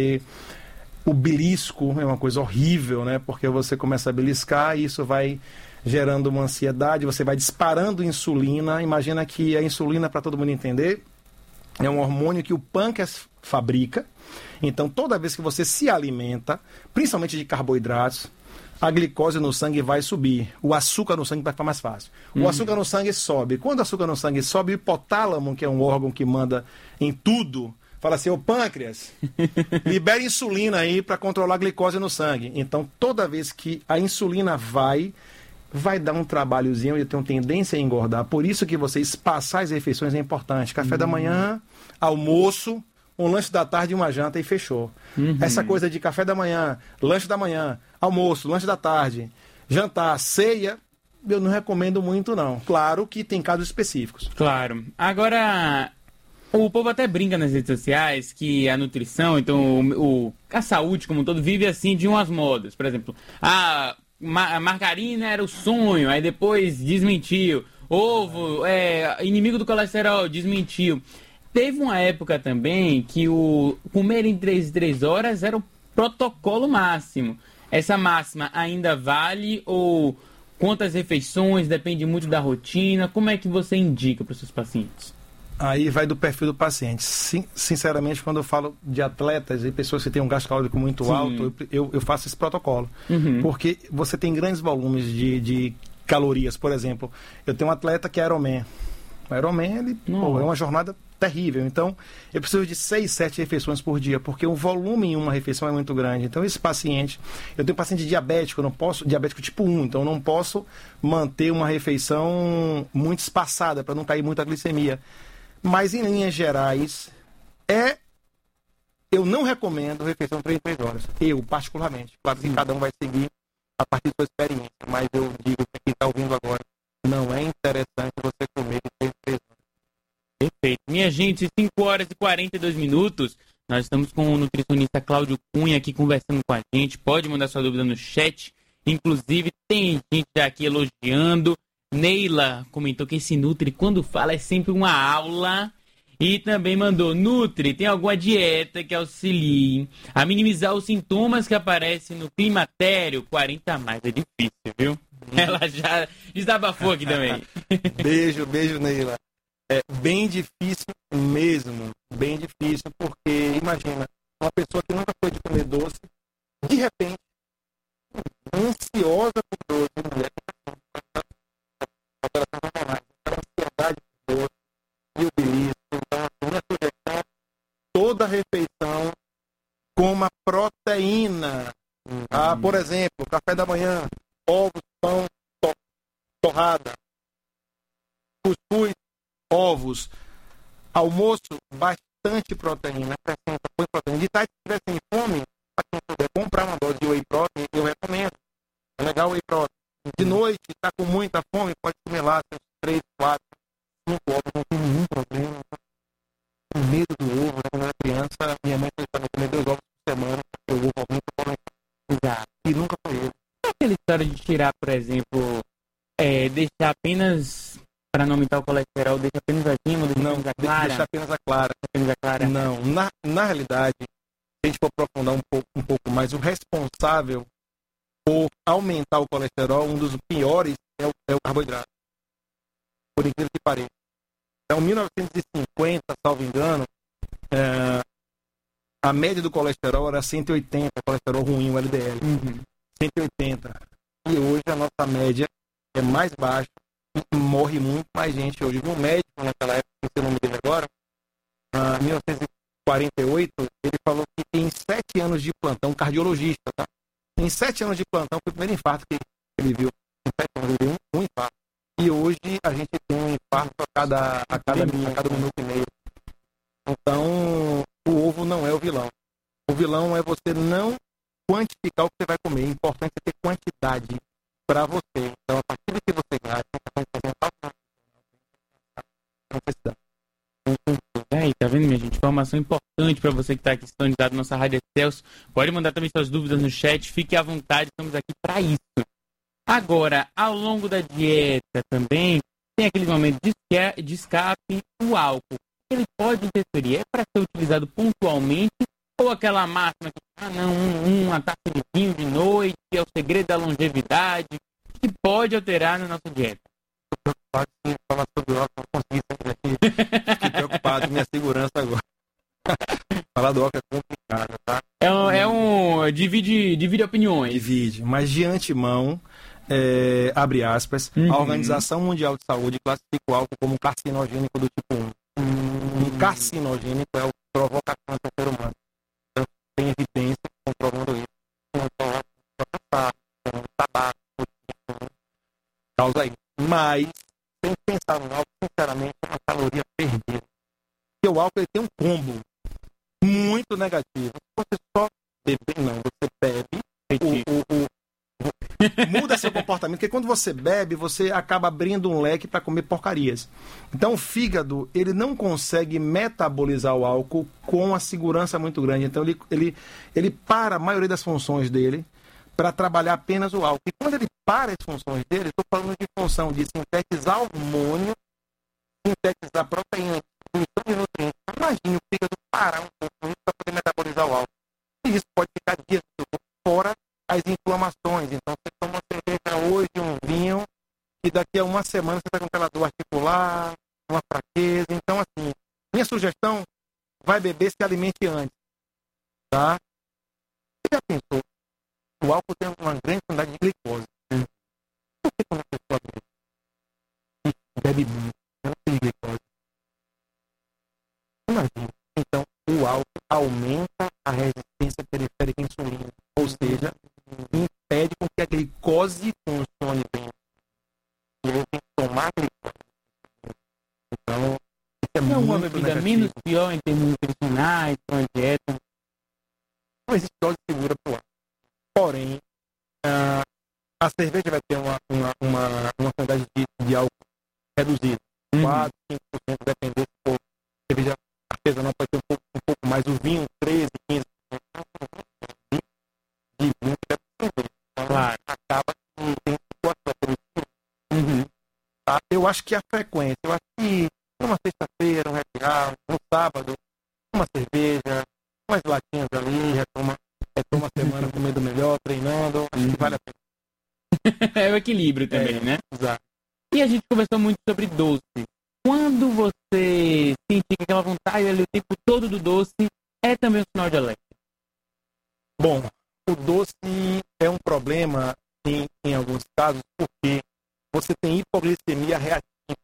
S21: o belisco é uma coisa horrível, né? Porque você começa a beliscar e isso vai gerando uma ansiedade, você vai disparando insulina. Imagina que a insulina, para todo mundo entender, é um hormônio que o pâncreas fabrica. Então, toda vez que você se alimenta, principalmente de carboidratos, a glicose no sangue vai subir. O açúcar no sangue vai ficar mais fácil. O açúcar no sangue sobe. Quando o açúcar no sangue sobe, o hipotálamo, que é um órgão que manda em tudo, fala assim: ô pâncreas, libera insulina aí para controlar a glicose no sangue. Então, toda vez que a insulina vai dar um trabalhozinho e tem uma tendência a engordar. Por isso que você espaçar as refeições é importante. Café da manhã, almoço, um lanche da tarde e uma janta e fechou. Essa coisa de café da manhã, lanche da manhã, almoço, lanche da tarde, jantar, ceia, eu não recomendo muito não. Claro que tem casos específicos.
S2: Claro. Agora, o povo até brinca nas redes sociais que a nutrição, então a saúde como um todo vive assim de umas modas. Por exemplo, a margarina era o sonho, aí depois desmentiu. Ovo, inimigo do colesterol, desmentiu. Teve uma época também que o comer em 3 horas era o protocolo máximo. Essa máxima ainda vale ou quantas refeições? Depende muito da rotina. Como é que você indica para os seus pacientes?
S21: Aí vai do perfil do paciente. Sinceramente, quando eu falo de atletas e pessoas que têm um gasto calórico muito alto, eu faço esse protocolo. Porque você tem grandes volumes de calorias. Por exemplo, eu tenho um atleta que é Ironman. O Ironman, é uma jornada terrível. Então, eu preciso de 6, 7 refeições por dia, porque o volume em uma refeição é muito grande. Então, esse paciente... Eu tenho paciente diabético, diabético tipo 1, então eu não posso manter uma refeição muito espaçada, para não cair muito a glicemia. Mas, em linhas gerais, eu não recomendo refeição 3 horas. Eu, particularmente. Claro que cada um vai seguir a partir da sua experiência. Mas eu digo para quem está ouvindo agora, não é interessante você comer de 3 horas.
S2: Perfeito. Minha gente, 5 horas e 42 minutos. Nós estamos com o nutricionista Cláudio Cunha aqui conversando com a gente. Pode mandar sua dúvida no chat. Inclusive, tem gente aqui elogiando. Neila comentou que esse Nutri, quando fala, é sempre uma aula. E também mandou: Nutri, tem alguma dieta que auxilie a minimizar os sintomas que aparecem no climatério? 40 a mais é difícil, viu? Ela já desabafou aqui também.
S21: Beijo, Neila. É bem difícil mesmo, bem difícil, porque imagina, uma pessoa que nunca foi de comer doce, de repente, ansiosa por doce, mulher, ansiedade por doce, e o belisco. Então, a minha sugestão, toda refeição coma proteína. Por exemplo, café da manhã, ovos, pão, torrada, cuscuz, ovos, almoço, bastante proteína, põe proteína. De tarde, se tiver sem fome, para quem puder comprar uma dose de whey protein, eu recomendo. É legal o whey protein. De noite, está com muita fome, pode comer lá seus 3, 4, 5 ovos, não tem nenhum problema. Com medo do ovo, né? Quando eu era criança, minha mãe precisava comer 2 ovos por semana, porque o ovo é muito bom. E nunca foi ele.
S2: Aquela história de tirar, por exemplo, deixar apenas... Para não aumentar o colesterol, deixa apenas a gema, deixa
S21: apenas a clara. Não, na realidade, se a gente for aprofundar um pouco mais, o responsável por aumentar o colesterol, um dos piores é o carboidrato. Por incrível que pareça. Então, em 1950, salvo engano, a média do colesterol era 180, colesterol ruim, o LDL. 180. E hoje a nossa média é mais baixa. Morre muito mais gente hoje. Um médico naquela época, não sei o nome dele agora, em 1948, ele falou que em 7 anos de plantão, cardiologista, tá? Em 7 anos de plantão, foi o primeiro infarto que ele viu. Em 7 anos ele viu um infarto. E hoje a gente tem um infarto a cada minuto e meio. Então, o ovo não é o vilão. O vilão é você não quantificar o que você vai comer. É importante ter quantidade para você. Então, a partir do que você gasta, você vai fazer
S2: informação importante para você que está aqui sintonizado na nossa Rádio Excelsior. Pode mandar também suas dúvidas no chat, fique à vontade, estamos aqui para isso. Agora, ao longo da dieta também, tem aquele momento de escape, o álcool. Ele pode interferir, é para ser utilizado pontualmente, ou aquela máxima que, uma taça de vinho de noite é o segredo da longevidade, que pode alterar na nossa dieta.
S21: Falar sobre o álcool, não consegui sair daqui. Fiquei preocupado com minha segurança agora. Falar do álcool é complicado, tá?
S2: Divide opiniões.
S21: Divide, mas de antemão, abre aspas, a Organização Mundial de Saúde classifica o álcool como carcinogênico do tipo 1. Um carcinogênico é o que provoca câncer ao ser humano. Então, tem evidência comprovando isso. Tabaco, causa isso. Mas, sem pensar no álcool, sinceramente, é uma caloria perdida. Porque o álcool ele tem um combo muito negativo. Você só beber, não. Você bebe, muda seu comportamento, porque quando você bebe, você acaba abrindo um leque para comer porcarias. Então o fígado, ele não consegue metabolizar o álcool com uma segurança muito grande. Então ele para a maioria das funções dele para trabalhar apenas o álcool. E quando ele para as funções dele, estou falando de função de sintetizar hormônio, sintetizar proteína, produção de nutrientes. Imagine o fígado parar um pouco para poder metabolizar o álcool. E isso pode ficar dias fora as inflamações. Então você toma uma cerveja hoje, um vinho, e daqui a uma semana você está com aquela dor articular, uma fraqueza. Então, assim, minha sugestão, vai beber, se alimente antes. Tá? Você já pensou? O álcool tem uma grande quantidade de glicose. Por que quando a pessoa bebe muito, não tem glicose? Imagina. Então, o álcool aumenta a resistência periférica à insulina. Ou seja, impede com que a glicose funcione bem. E ele tem que tomar glicose. Então, isso é
S2: uma
S21: muito
S2: bebida
S21: negativo.
S2: menos pior em termos nutricionais, para uma dieta.
S21: Não existe dose segura para o álcool. Porém, a cerveja vai ter uma quantidade de álcool reduzida. 4, 5%, dependendo se for cerveja artesanal, pode ter um pouco mais. O vinho, 13, 15%. De vinho que é cerveja. Claro. Acaba que tem situação. Tá? Eu acho que a frequência, eu acho que numa sexta-feira, um happy hour, no sábado, uma cerveja, umas latinhas ali, retoma uma semana comendo melhor, treinando, acho que vale a pena.
S2: É o equilíbrio também, né?
S21: Exato.
S2: E a gente conversou muito sobre doce. Quando você sentir aquela vontade ali o tempo todo do doce, é também um sinal de alerta.
S21: Bom, o doce é um problema em alguns casos porque você tem hipoglicemia reativa.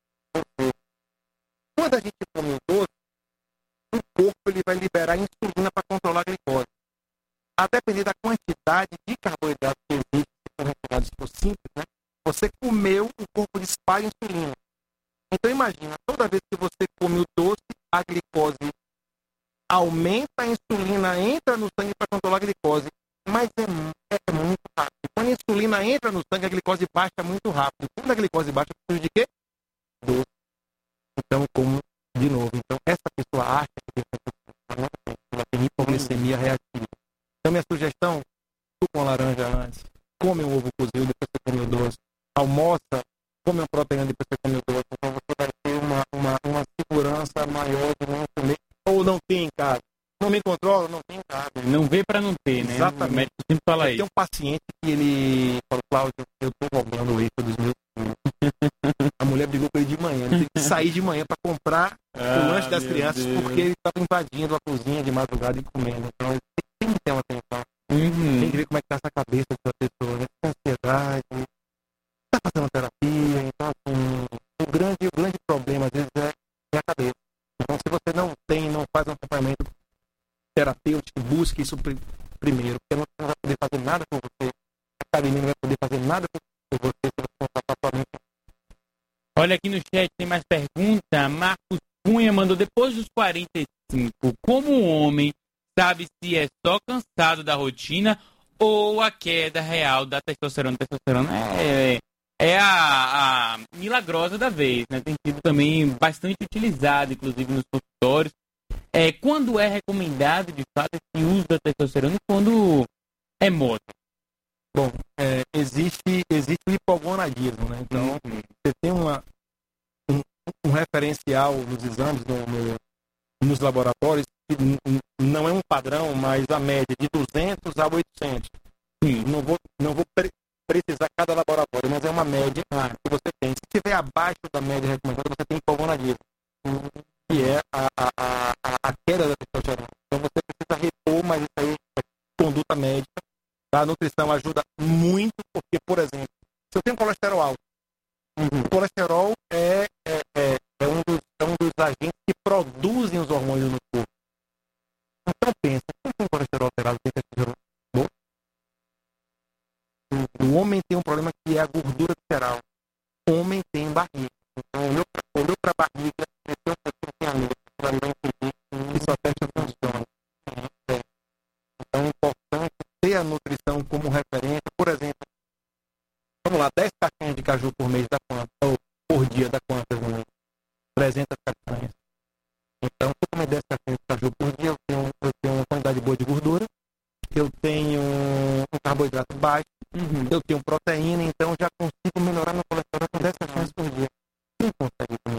S21: Quando a gente come o doce, o corpo ele vai liberar insulina para controlar a glicose. A depender da quantidade de carboidrato que existe, se for refinados por simples, né? Você comeu, o corpo dispara insulina. Então imagina, toda vez que você come o doce, a glicose aumenta, a insulina entra no sangue para controlar a glicose, mas é muito rápido. Quando a insulina entra no sangue, a glicose baixa muito rápido. Quando a glicose baixa, precisa de quê? Doce. Então, como de novo. Então, essa pessoa acha que ela tem hipoglicemia reativa. Então, minha sugestão, suco uma laranja antes, come um ovo cozido, depois você come o doce, almoça, come uma proteína, depois você come o doce. Então, você vai ter uma segurança maior de não comer, ou não tem em casa. Não me controla, não tem em casa.
S2: Não vê para não ter, né?
S21: Exatamente.
S2: O médico sempre fala isso.
S21: Tem um paciente que ele falou, Cláudio, eu estou roubando o leite dos meus filhos. A mulher brigou com ele de manhã. Ele teve que sair de manhã para comprar o lanche das crianças, Deus. Porque ele estava invadindo a cozinha de madrugada e comendo. Então, ele tem que ter uma atenção. Tem que ver como é que está essa cabeça dessa pessoa, né? Tem ansiedade, está fazendo terapia. Então, assim, o grande problema, às vezes, é a cabeça. Então, se você não faz um acompanhamento terapêutico, busque isso primeiro, porque não vai poder fazer nada por você. A academia não vai poder fazer nada por você se você não tratar sua mente.
S2: Olha aqui no chat, tem mais pergunta. Marcos Cunha mandou, depois dos 45, como um homem sabe se é só cansado da rotina ou a queda real da testosterona? Testosterona é a milagrosa da vez, né? Tem sido também bastante utilizada, inclusive nos consultórios. Quando é recomendado, de fato, esse uso da testosterona e quando é moda?
S21: Bom, existe o hipogonadismo, né? Então, você tem um referencial nos exames, nos laboratórios, que não é um padrão, mas a média de 200 a 800. Não vou precisar cada laboratório, mas é uma média que você tem. Se estiver abaixo da média recomendada, você tem hipogonadismo, que é a queda da testosterona. Então você precisa repor, mas isso aí é conduta médica. A nutrição ajuda muito, porque, por exemplo, se eu tenho colesterol alto, o colesterol é um dos agentes que produzem os hormônios no corpo. Então pensa, quem tem colesterol alterado tem testosterona boa? O homem tem um problema que é a gordura visceral. O homem tem barriga. Então olhou para a barriga, meteu um pouquinho de alimento, para não impedir que sua testa funcione. Então é importante ter a nutrição como referência. Por exemplo, vamos lá, 10 caixinhas de caju por mês dá quanto? Ou por dia dá quantas no mês? 300 caixinhas. Então, se eu comer 10 caixinhas de caju por dia, eu tenho uma quantidade boa de gordura, eu tenho um carboidrato baixo, eu tenho proteína, então já consigo melhorar meu colesterol com 10 caixinhas por dia. Quem consegue comer?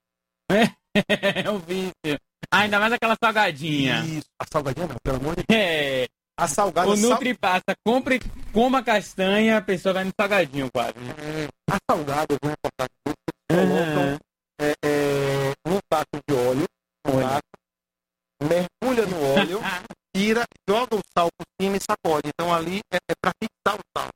S2: É um vício. Ainda mais aquela salgadinha.
S21: Isso. A salgadinha não, pelo amor de Deus. A salgada...
S2: O Nutri passa, coma a castanha, a pessoa vai no salgadinho quase.
S21: A salgada, eu vou importar que vocês colocam num taco de óleo, mergulha no óleo, tira, joga o sal por cima e sacode. Então ali é para fixar o sal.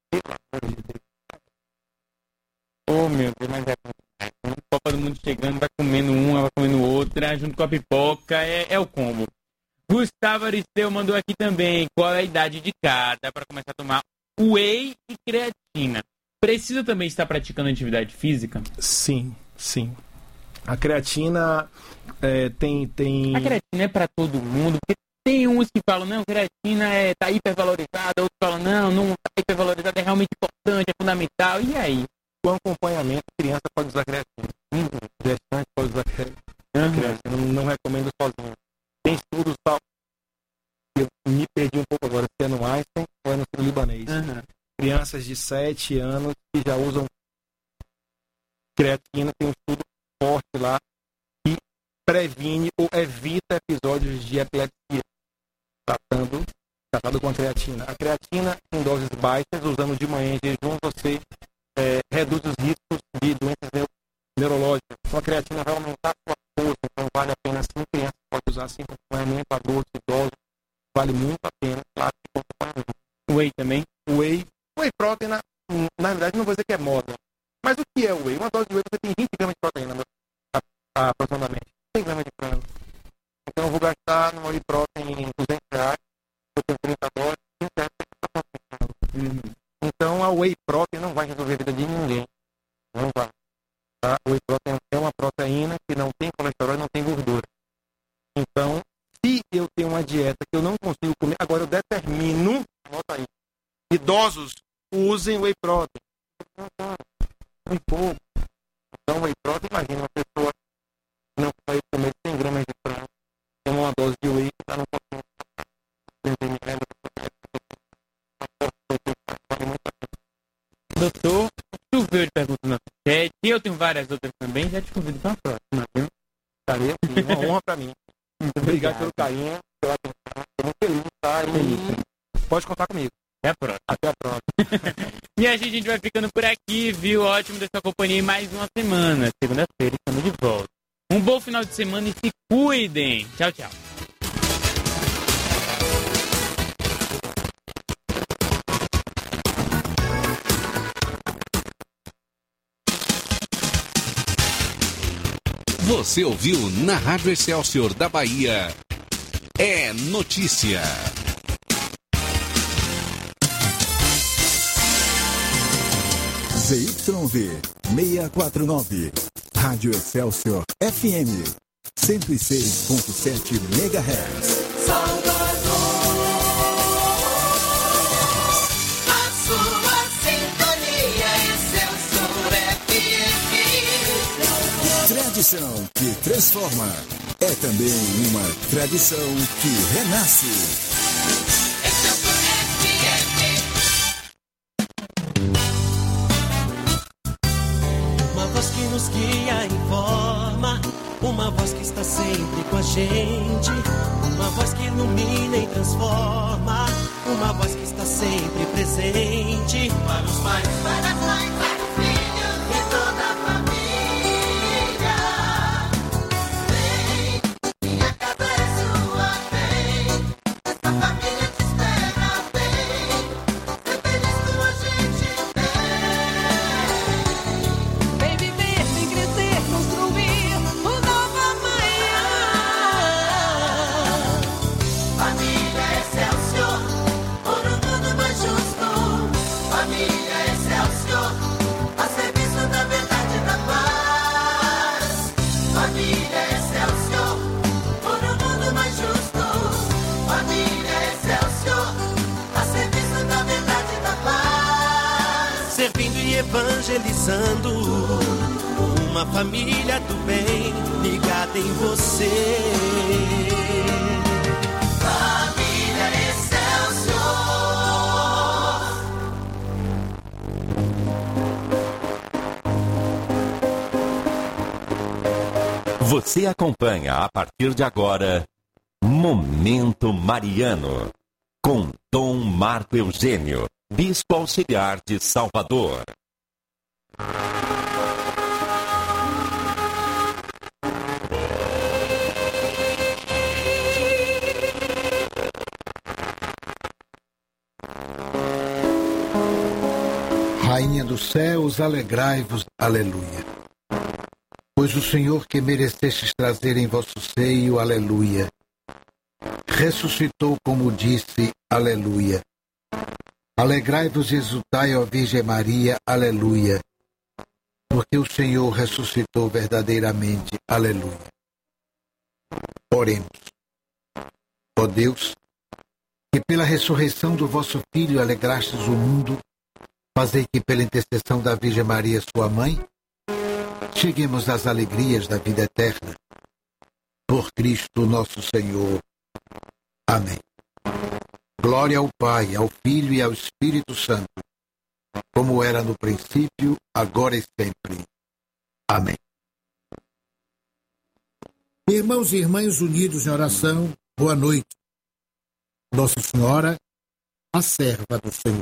S2: Oh, meu Deus, mas Copa do Mundo chegando, vai comendo uma, vai comendo outra, junto com a pipoca, é o combo. Gustavo Aristeu mandou aqui também qual é a idade de cada para começar a tomar whey e creatina. Precisa também estar praticando atividade física?
S21: Sim. A creatina tem...
S2: A creatina é para todo mundo, porque tem uns que falam, não, creatina tá hipervalorizada, outros falam, não tá hipervalorizada, é realmente importante, é fundamental, e aí?
S21: Com acompanhamento, criança pode usar creatina. Gestante pode usar creatina. Não recomendo sozinho. Tem estudos tal. Eu me perdi um pouco agora, se é no Einstein ou é no sul libanês. Crianças de 7 anos que já usam creatina, tem um estudo forte lá que previne ou evita episódios de epilepsia tratado com a creatina. A creatina em doses baixas, usando de manhã em jejum, você reduz os riscos de doenças neurológicas. Então a creatina vai aumentar a sua força, então vale a pena sim, criança pode usar assim com acompanhamento, adultos, idosos, vale muito a pena, claro, com acompanhamento.
S2: Whey também?
S21: Whey protein, na verdade não vou dizer que é moda, mas o que é o whey? Uma dose de whey você tem 20 gramas de proteína aproximadamente, 100 gramas de frango. Então eu vou gastar no whey protein R$200, eu tenho 30 doses, R$20. Então a whey protein não vai resolver a vida de ninguém, não vai. Tá? O whey protein é uma proteína que não tem colesterol e não tem gordura. Então, se eu tenho uma dieta que eu não consigo comer, agora eu determino, anota aí, idosos usem whey protein. Um pouco. Então, whey protein, imagina uma pessoa que não vai comer 100 gramas de frango, tem uma dose de whey que está no pouquinho.
S2: Doutor, choveu de perguntas na chat, e eu tenho várias outras também, já te convido para a próxima, viu?
S21: Estarei aqui, uma honra para mim. Muito obrigado pelo carinho, pela atenção, estou muito feliz, tá? E pode contar comigo.
S2: Até a próxima.
S21: Até a próxima.
S2: Minha gente, a gente vai ficando por aqui, viu? Ótimo ter sua companhia em mais uma semana. Segunda-feira estamos de volta. Um bom final de semana e se cuidem. Tchau, tchau.
S6: Você ouviu na Rádio Excelsior da Bahia. É notícia.
S1: ZYV 649. Rádio Excelsior FM 106.7 MHz.
S15: A sua sintonia Excelsior FM.
S1: Tradição que transforma. é também uma tradição que renasce.
S3: Uma voz que nos guia e informa, uma voz que está sempre com a gente, uma voz que ilumina e transforma, uma voz que está sempre presente. Para os pais, para as mães, para os filhos e toda a família. Vem, minha casa é sua, vem, essa família te espera, vem, ser feliz com a gente, vem.
S15: Vem viver, vem crescer, construir o novo amanhã. Família Excelsior, por um mundo mais justo. Família Excelsior, a serviço da verdade e da paz. Família Excelsior, por um mundo mais justo. Família Excelsior, a serviço da verdade e da paz.
S3: Servindo e evangelizando, uma família do bem ligada em você.
S15: Família Excelsior.
S22: Você acompanha a partir de agora Momento Mariano, com Dom Marco Eugênio, Bispo Auxiliar de Salvador.
S23: Rainha dos céus, alegrai-vos, aleluia. Pois o Senhor que merecestes trazer em vosso seio, aleluia, ressuscitou como disse, aleluia. Alegrai-vos e exultai, ó Virgem Maria, aleluia, porque o Senhor ressuscitou verdadeiramente, aleluia. Oremos. Ó Deus, que pela ressurreição do vosso Filho alegrastes o mundo, fazei que pela intercessão da Virgem Maria, sua mãe, cheguemos às alegrias da vida eterna. Por Cristo nosso Senhor. Amém. Glória ao Pai, ao Filho e ao Espírito Santo, como era no princípio, agora e sempre. Amém.
S24: Irmãos e irmãs unidos em oração, boa noite. Nossa Senhora, a serva do Senhor.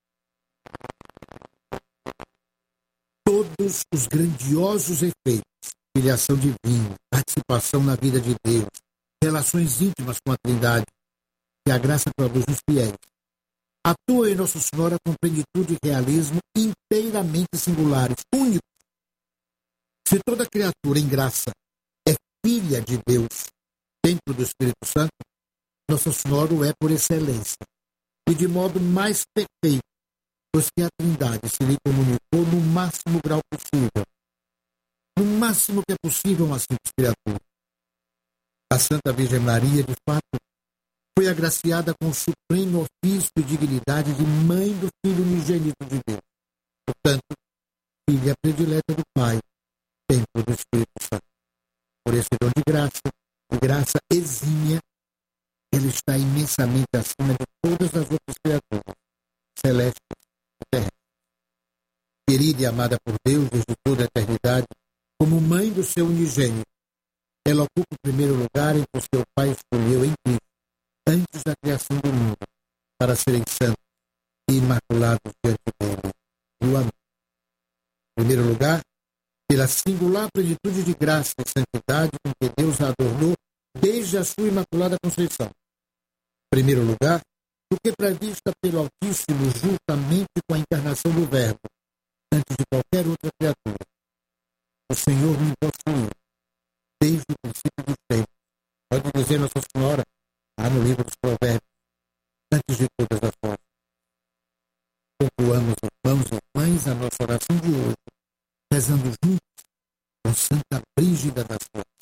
S24: Todos os grandiosos efeitos, filiação divina, participação na vida de Deus, relações íntimas com a Trindade, que a graça produz nos fiéis, atua em Nossa Senhora com plenitude e realismo inteiramente singulares, únicos. Se toda criatura em graça é filha de Deus, templo do Espírito Santo, Nossa Senhora o é por excelência, e de modo mais perfeito, pois que a Trindade se lhe comunicou no máximo grau possível, no máximo que é possível uma simples criatura. A Santa Virgem Maria, de fato, foi agraciada com o supremo ofício e dignidade de mãe do Filho unigênito de Deus. Portanto, filha predileta do Pai, templo do Espírito Santo. Por esse dom de graça exímia, ele está imensamente acima de todas as outras criaturas, celestes e terrestres. Querida e amada por Deus desde toda a eternidade, como mãe do seu unigênito, ela ocupa o primeiro lugar em que o seu Pai escolheu em Cristo, antes da criação do mundo, para serem santos e imaculados diante dele. E o amém. Em primeiro lugar, pela singular plenitude de graça e santidade com que Deus a adornou desde a sua imaculada conceição. Em primeiro lugar, porque prevista pelo Altíssimo juntamente com a encarnação do Verbo, antes de qualquer outra criatura. O Senhor me possuiu desde o princípio dos tempos. Pode dizer Nossa Senhora, lá no livro dos Provérbios, antes de todas as coisas. Concluamos, irmãos e irmãs, a nossa oração de hoje, rezando juntos com Santa Brígida das Flores.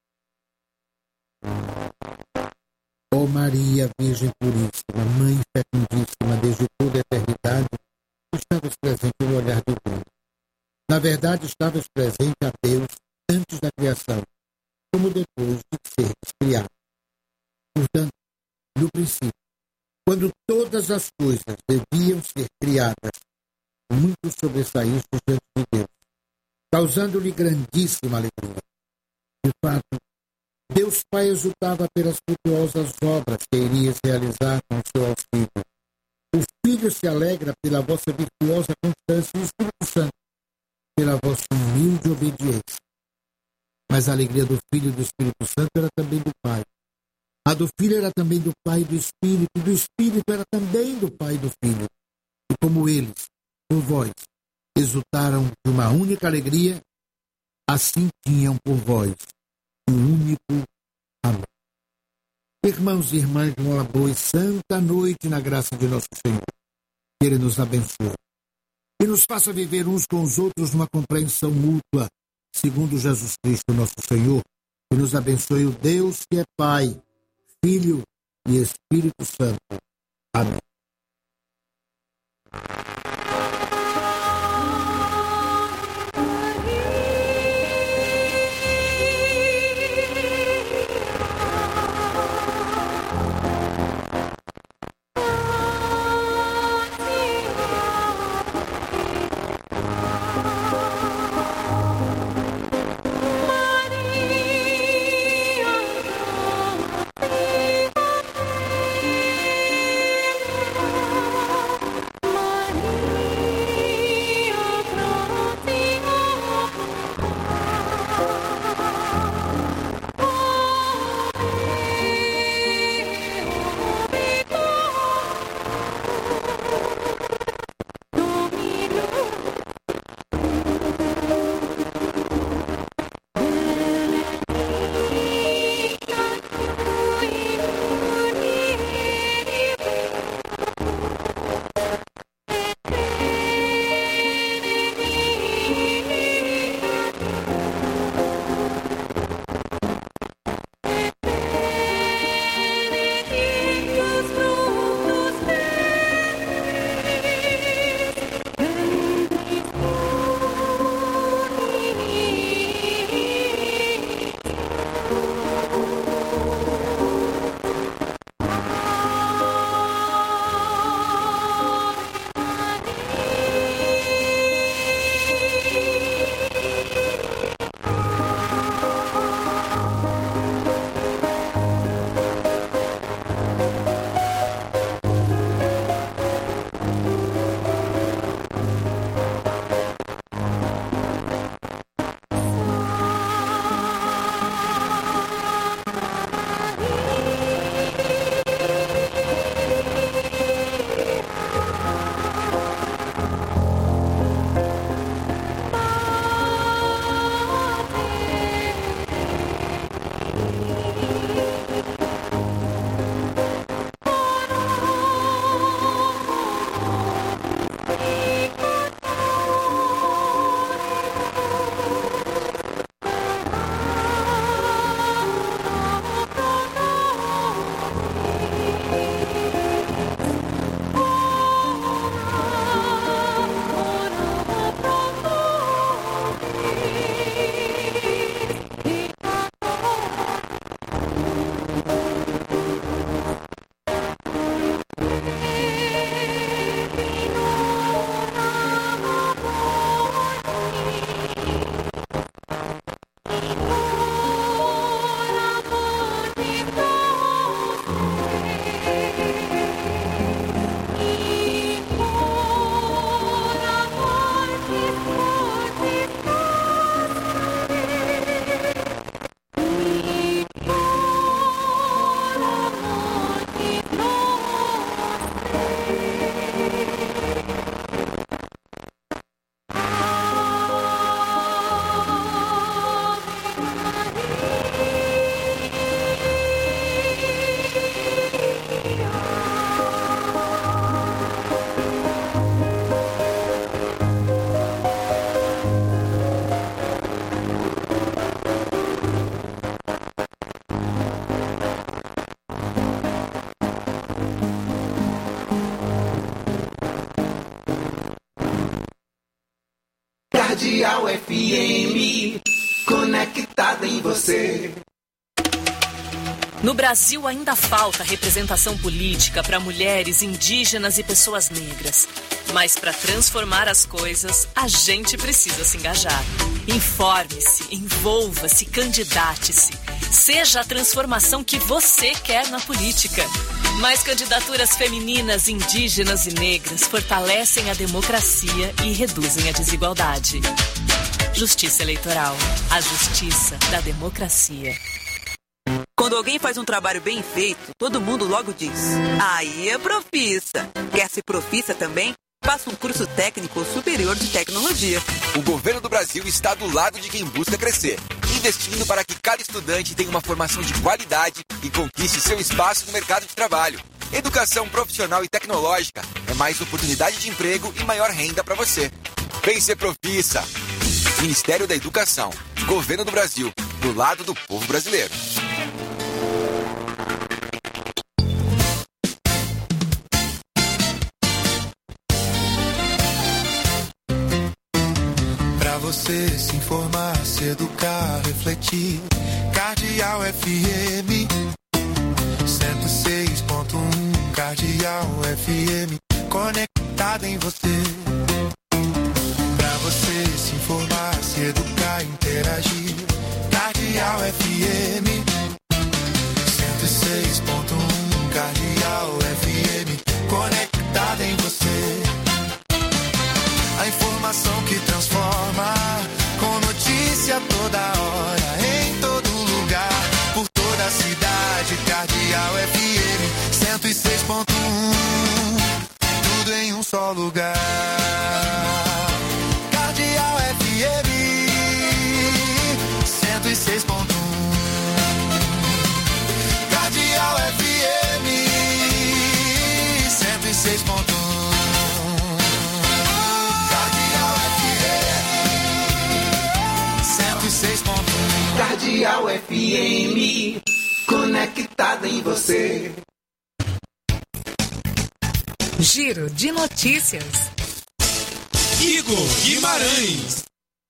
S24: Ó Maria, Virgem Puríssima, Mãe fecundíssima, desde toda a eternidade, estavas presente no olhar divino. Na verdade, estavas presente a Deus antes da criação, como depois de ser criado. Portanto, no princípio, quando todas as coisas deviam ser criadas, muito sobressaíste diante de Deus, causando-lhe grandíssima alegria. De fato, Deus Pai exultava pelas frutuosas obras que irias realizar com o seu auxílio. O Filho se alegra pela vossa virtuosa constância e o Espírito Santo pela vossa humilde obediência. Mas a alegria do Filho e do Espírito Santo era também do Pai. A do Filho era também do Pai e do Espírito era também do Pai e do Filho. E como eles, por vós, exultaram de uma única alegria, assim tinham por vós um único amor. Irmãos e irmãs, uma boa e santa noite na graça de nosso Senhor. Que Ele nos abençoe e nos faça viver uns com os outros numa compreensão mútua, segundo Jesus Cristo, nosso Senhor, e nos abençoe o Deus que é Pai, Filho e Espírito Santo. Amém.
S3: Cardeal FM,
S4: conectada em você.
S5: No Brasil ainda falta representação política para mulheres, indígenas e pessoas negras. Mas para transformar as coisas, a gente precisa se engajar. Informe-se, envolva-se, candidate-se. Seja a transformação que você quer na política. Mais candidaturas femininas, indígenas e negras fortalecem a democracia e reduzem a desigualdade. Justiça Eleitoral. A justiça da democracia.
S7: Quando alguém faz um trabalho bem feito, todo mundo logo diz: aí é profissa. Quer ser profissa também? Faça um curso técnico ou superior de tecnologia.
S11: O governo do Brasil está do lado de quem busca crescer, investindo para que cada estudante tenha uma formação de qualidade e conquiste seu espaço no mercado de trabalho. Educação profissional e tecnológica é mais oportunidade de emprego e maior renda para você. Vem ser profissa. Ministério da Educação. Governo do Brasil. Do lado do povo brasileiro.
S4: Pra você se informar, se educar, refletir. Cardeal FM 106.1. Cardeal FM conectada em você. Pra você se informar, se educar, interagir. Cardeal FM 106.1. Cardeal FM conectada em você. A informação que transforma, com notícia toda hora, em todo lugar, por toda a cidade. Cardeal FM 106.1. Tudo em um só lugar. Cardeal FM 106.1. Cardeal FM 106.1. Cardeal FM, conectada em você.
S16: Giro de notícias.
S8: Igor Guimarães.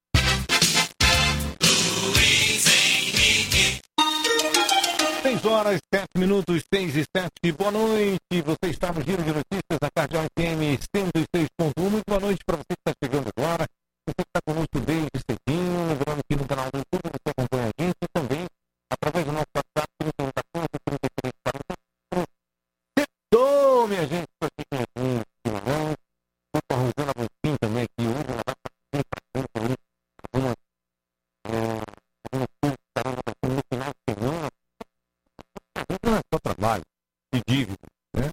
S25: 6h07, 6h07. Boa noite. Você está no Giro de Notícias da Cardeal FM 106.1. Muito boa noite para você que está chegando agora. Você que está conosco desde cedinho. Lembrando que no canal do YouTube você acompanha a gente e também através do nosso WhatsApp 3114-3340. Sextou, minha gente, para aqui com a gente. Estou com a Rosana Bonfim também aqui hoje. Ela vai fazer para frente ali algumas coisas que estarão acontecendo no final de semana. A gente não é só trabalho e dívida, né?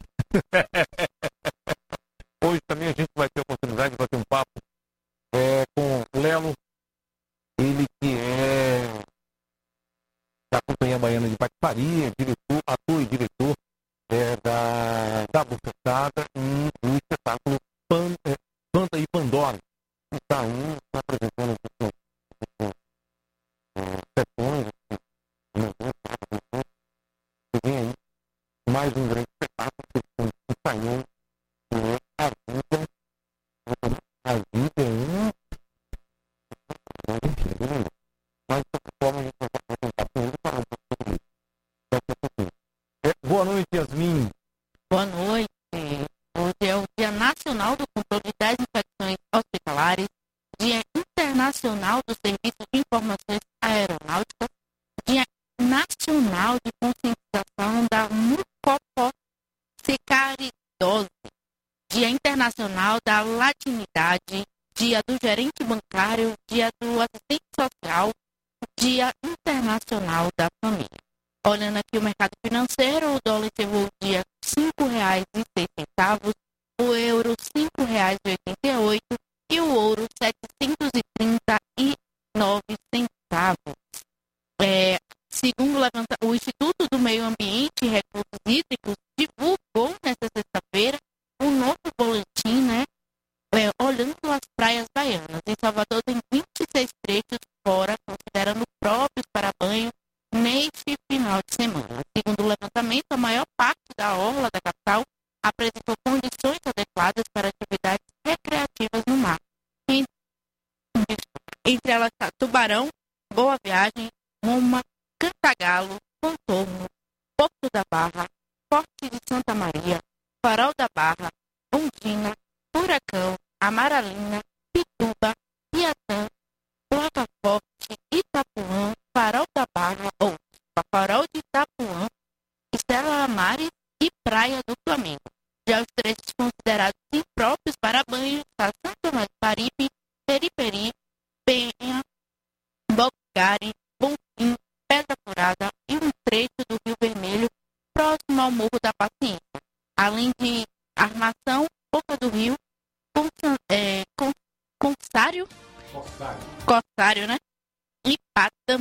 S25: Hoje também a gente vai ter a oportunidade de bater um papo com Lelo, ele que é da Companhia Baiana de Patifaria, diretor, ator e diretor da Bufetada e do espetáculo Fanta e Pandora. Está apresentando sessões, vem aí mais um grande espetáculo que saiu, que é A Vida é um... Mas de qualquer forma a gente vai apresentar com ele e falar um pouco sobre isso. Boa noite, Yasmin.
S26: Boa noite. Hoje é o Dia Nacional do Controle das Infecções Hospitalares, Dia Internacional do Serviço de Informações Aeronáuticas, Dia Nacional de Conscientização da Mucopoxicariose, Dia Internacional da Latinidade, Dia do Gerente Bancário, Dia do Assistente Social, Dia Internacional da Família. Olhando aqui o mercado financeiro, o dólar encerrou o dia R$ 5,06, o euro R$ 5,88 e o ouro R$ 739. Segundo o Instituto do Meio Ambiente e Recursos Hídricos, divulgou nesta sexta-feira um novo boletim, olhando as praias baianas. Em Salvador tem 26 trechos fora, considerando próprios para banho neste final de semana. Segundo o levantamento, a maior parte da orla da capital apresentou condições adequadas para atividades recreativas no mar. Entre elas, Tubarão, Boa Viagem, Roma, Cantagalo, Contorno, Porto da Barra, Forte de Santa Maria, Farol da Barra, Ondina, Furacão, Amaralina, Pituba, Piatã, Placa Forte, Itapuã, Farol da Barra, ou Farol de Itapuã, Estela Mares e Praia do Flamengo. Já os trechos considerados impróprios para banho está São Tomé do Paripe, Periperi, Penha, Bocari, Bonfim, Pedra Furada e um trecho do Rio Vermelho próximo ao Morro da Paciência.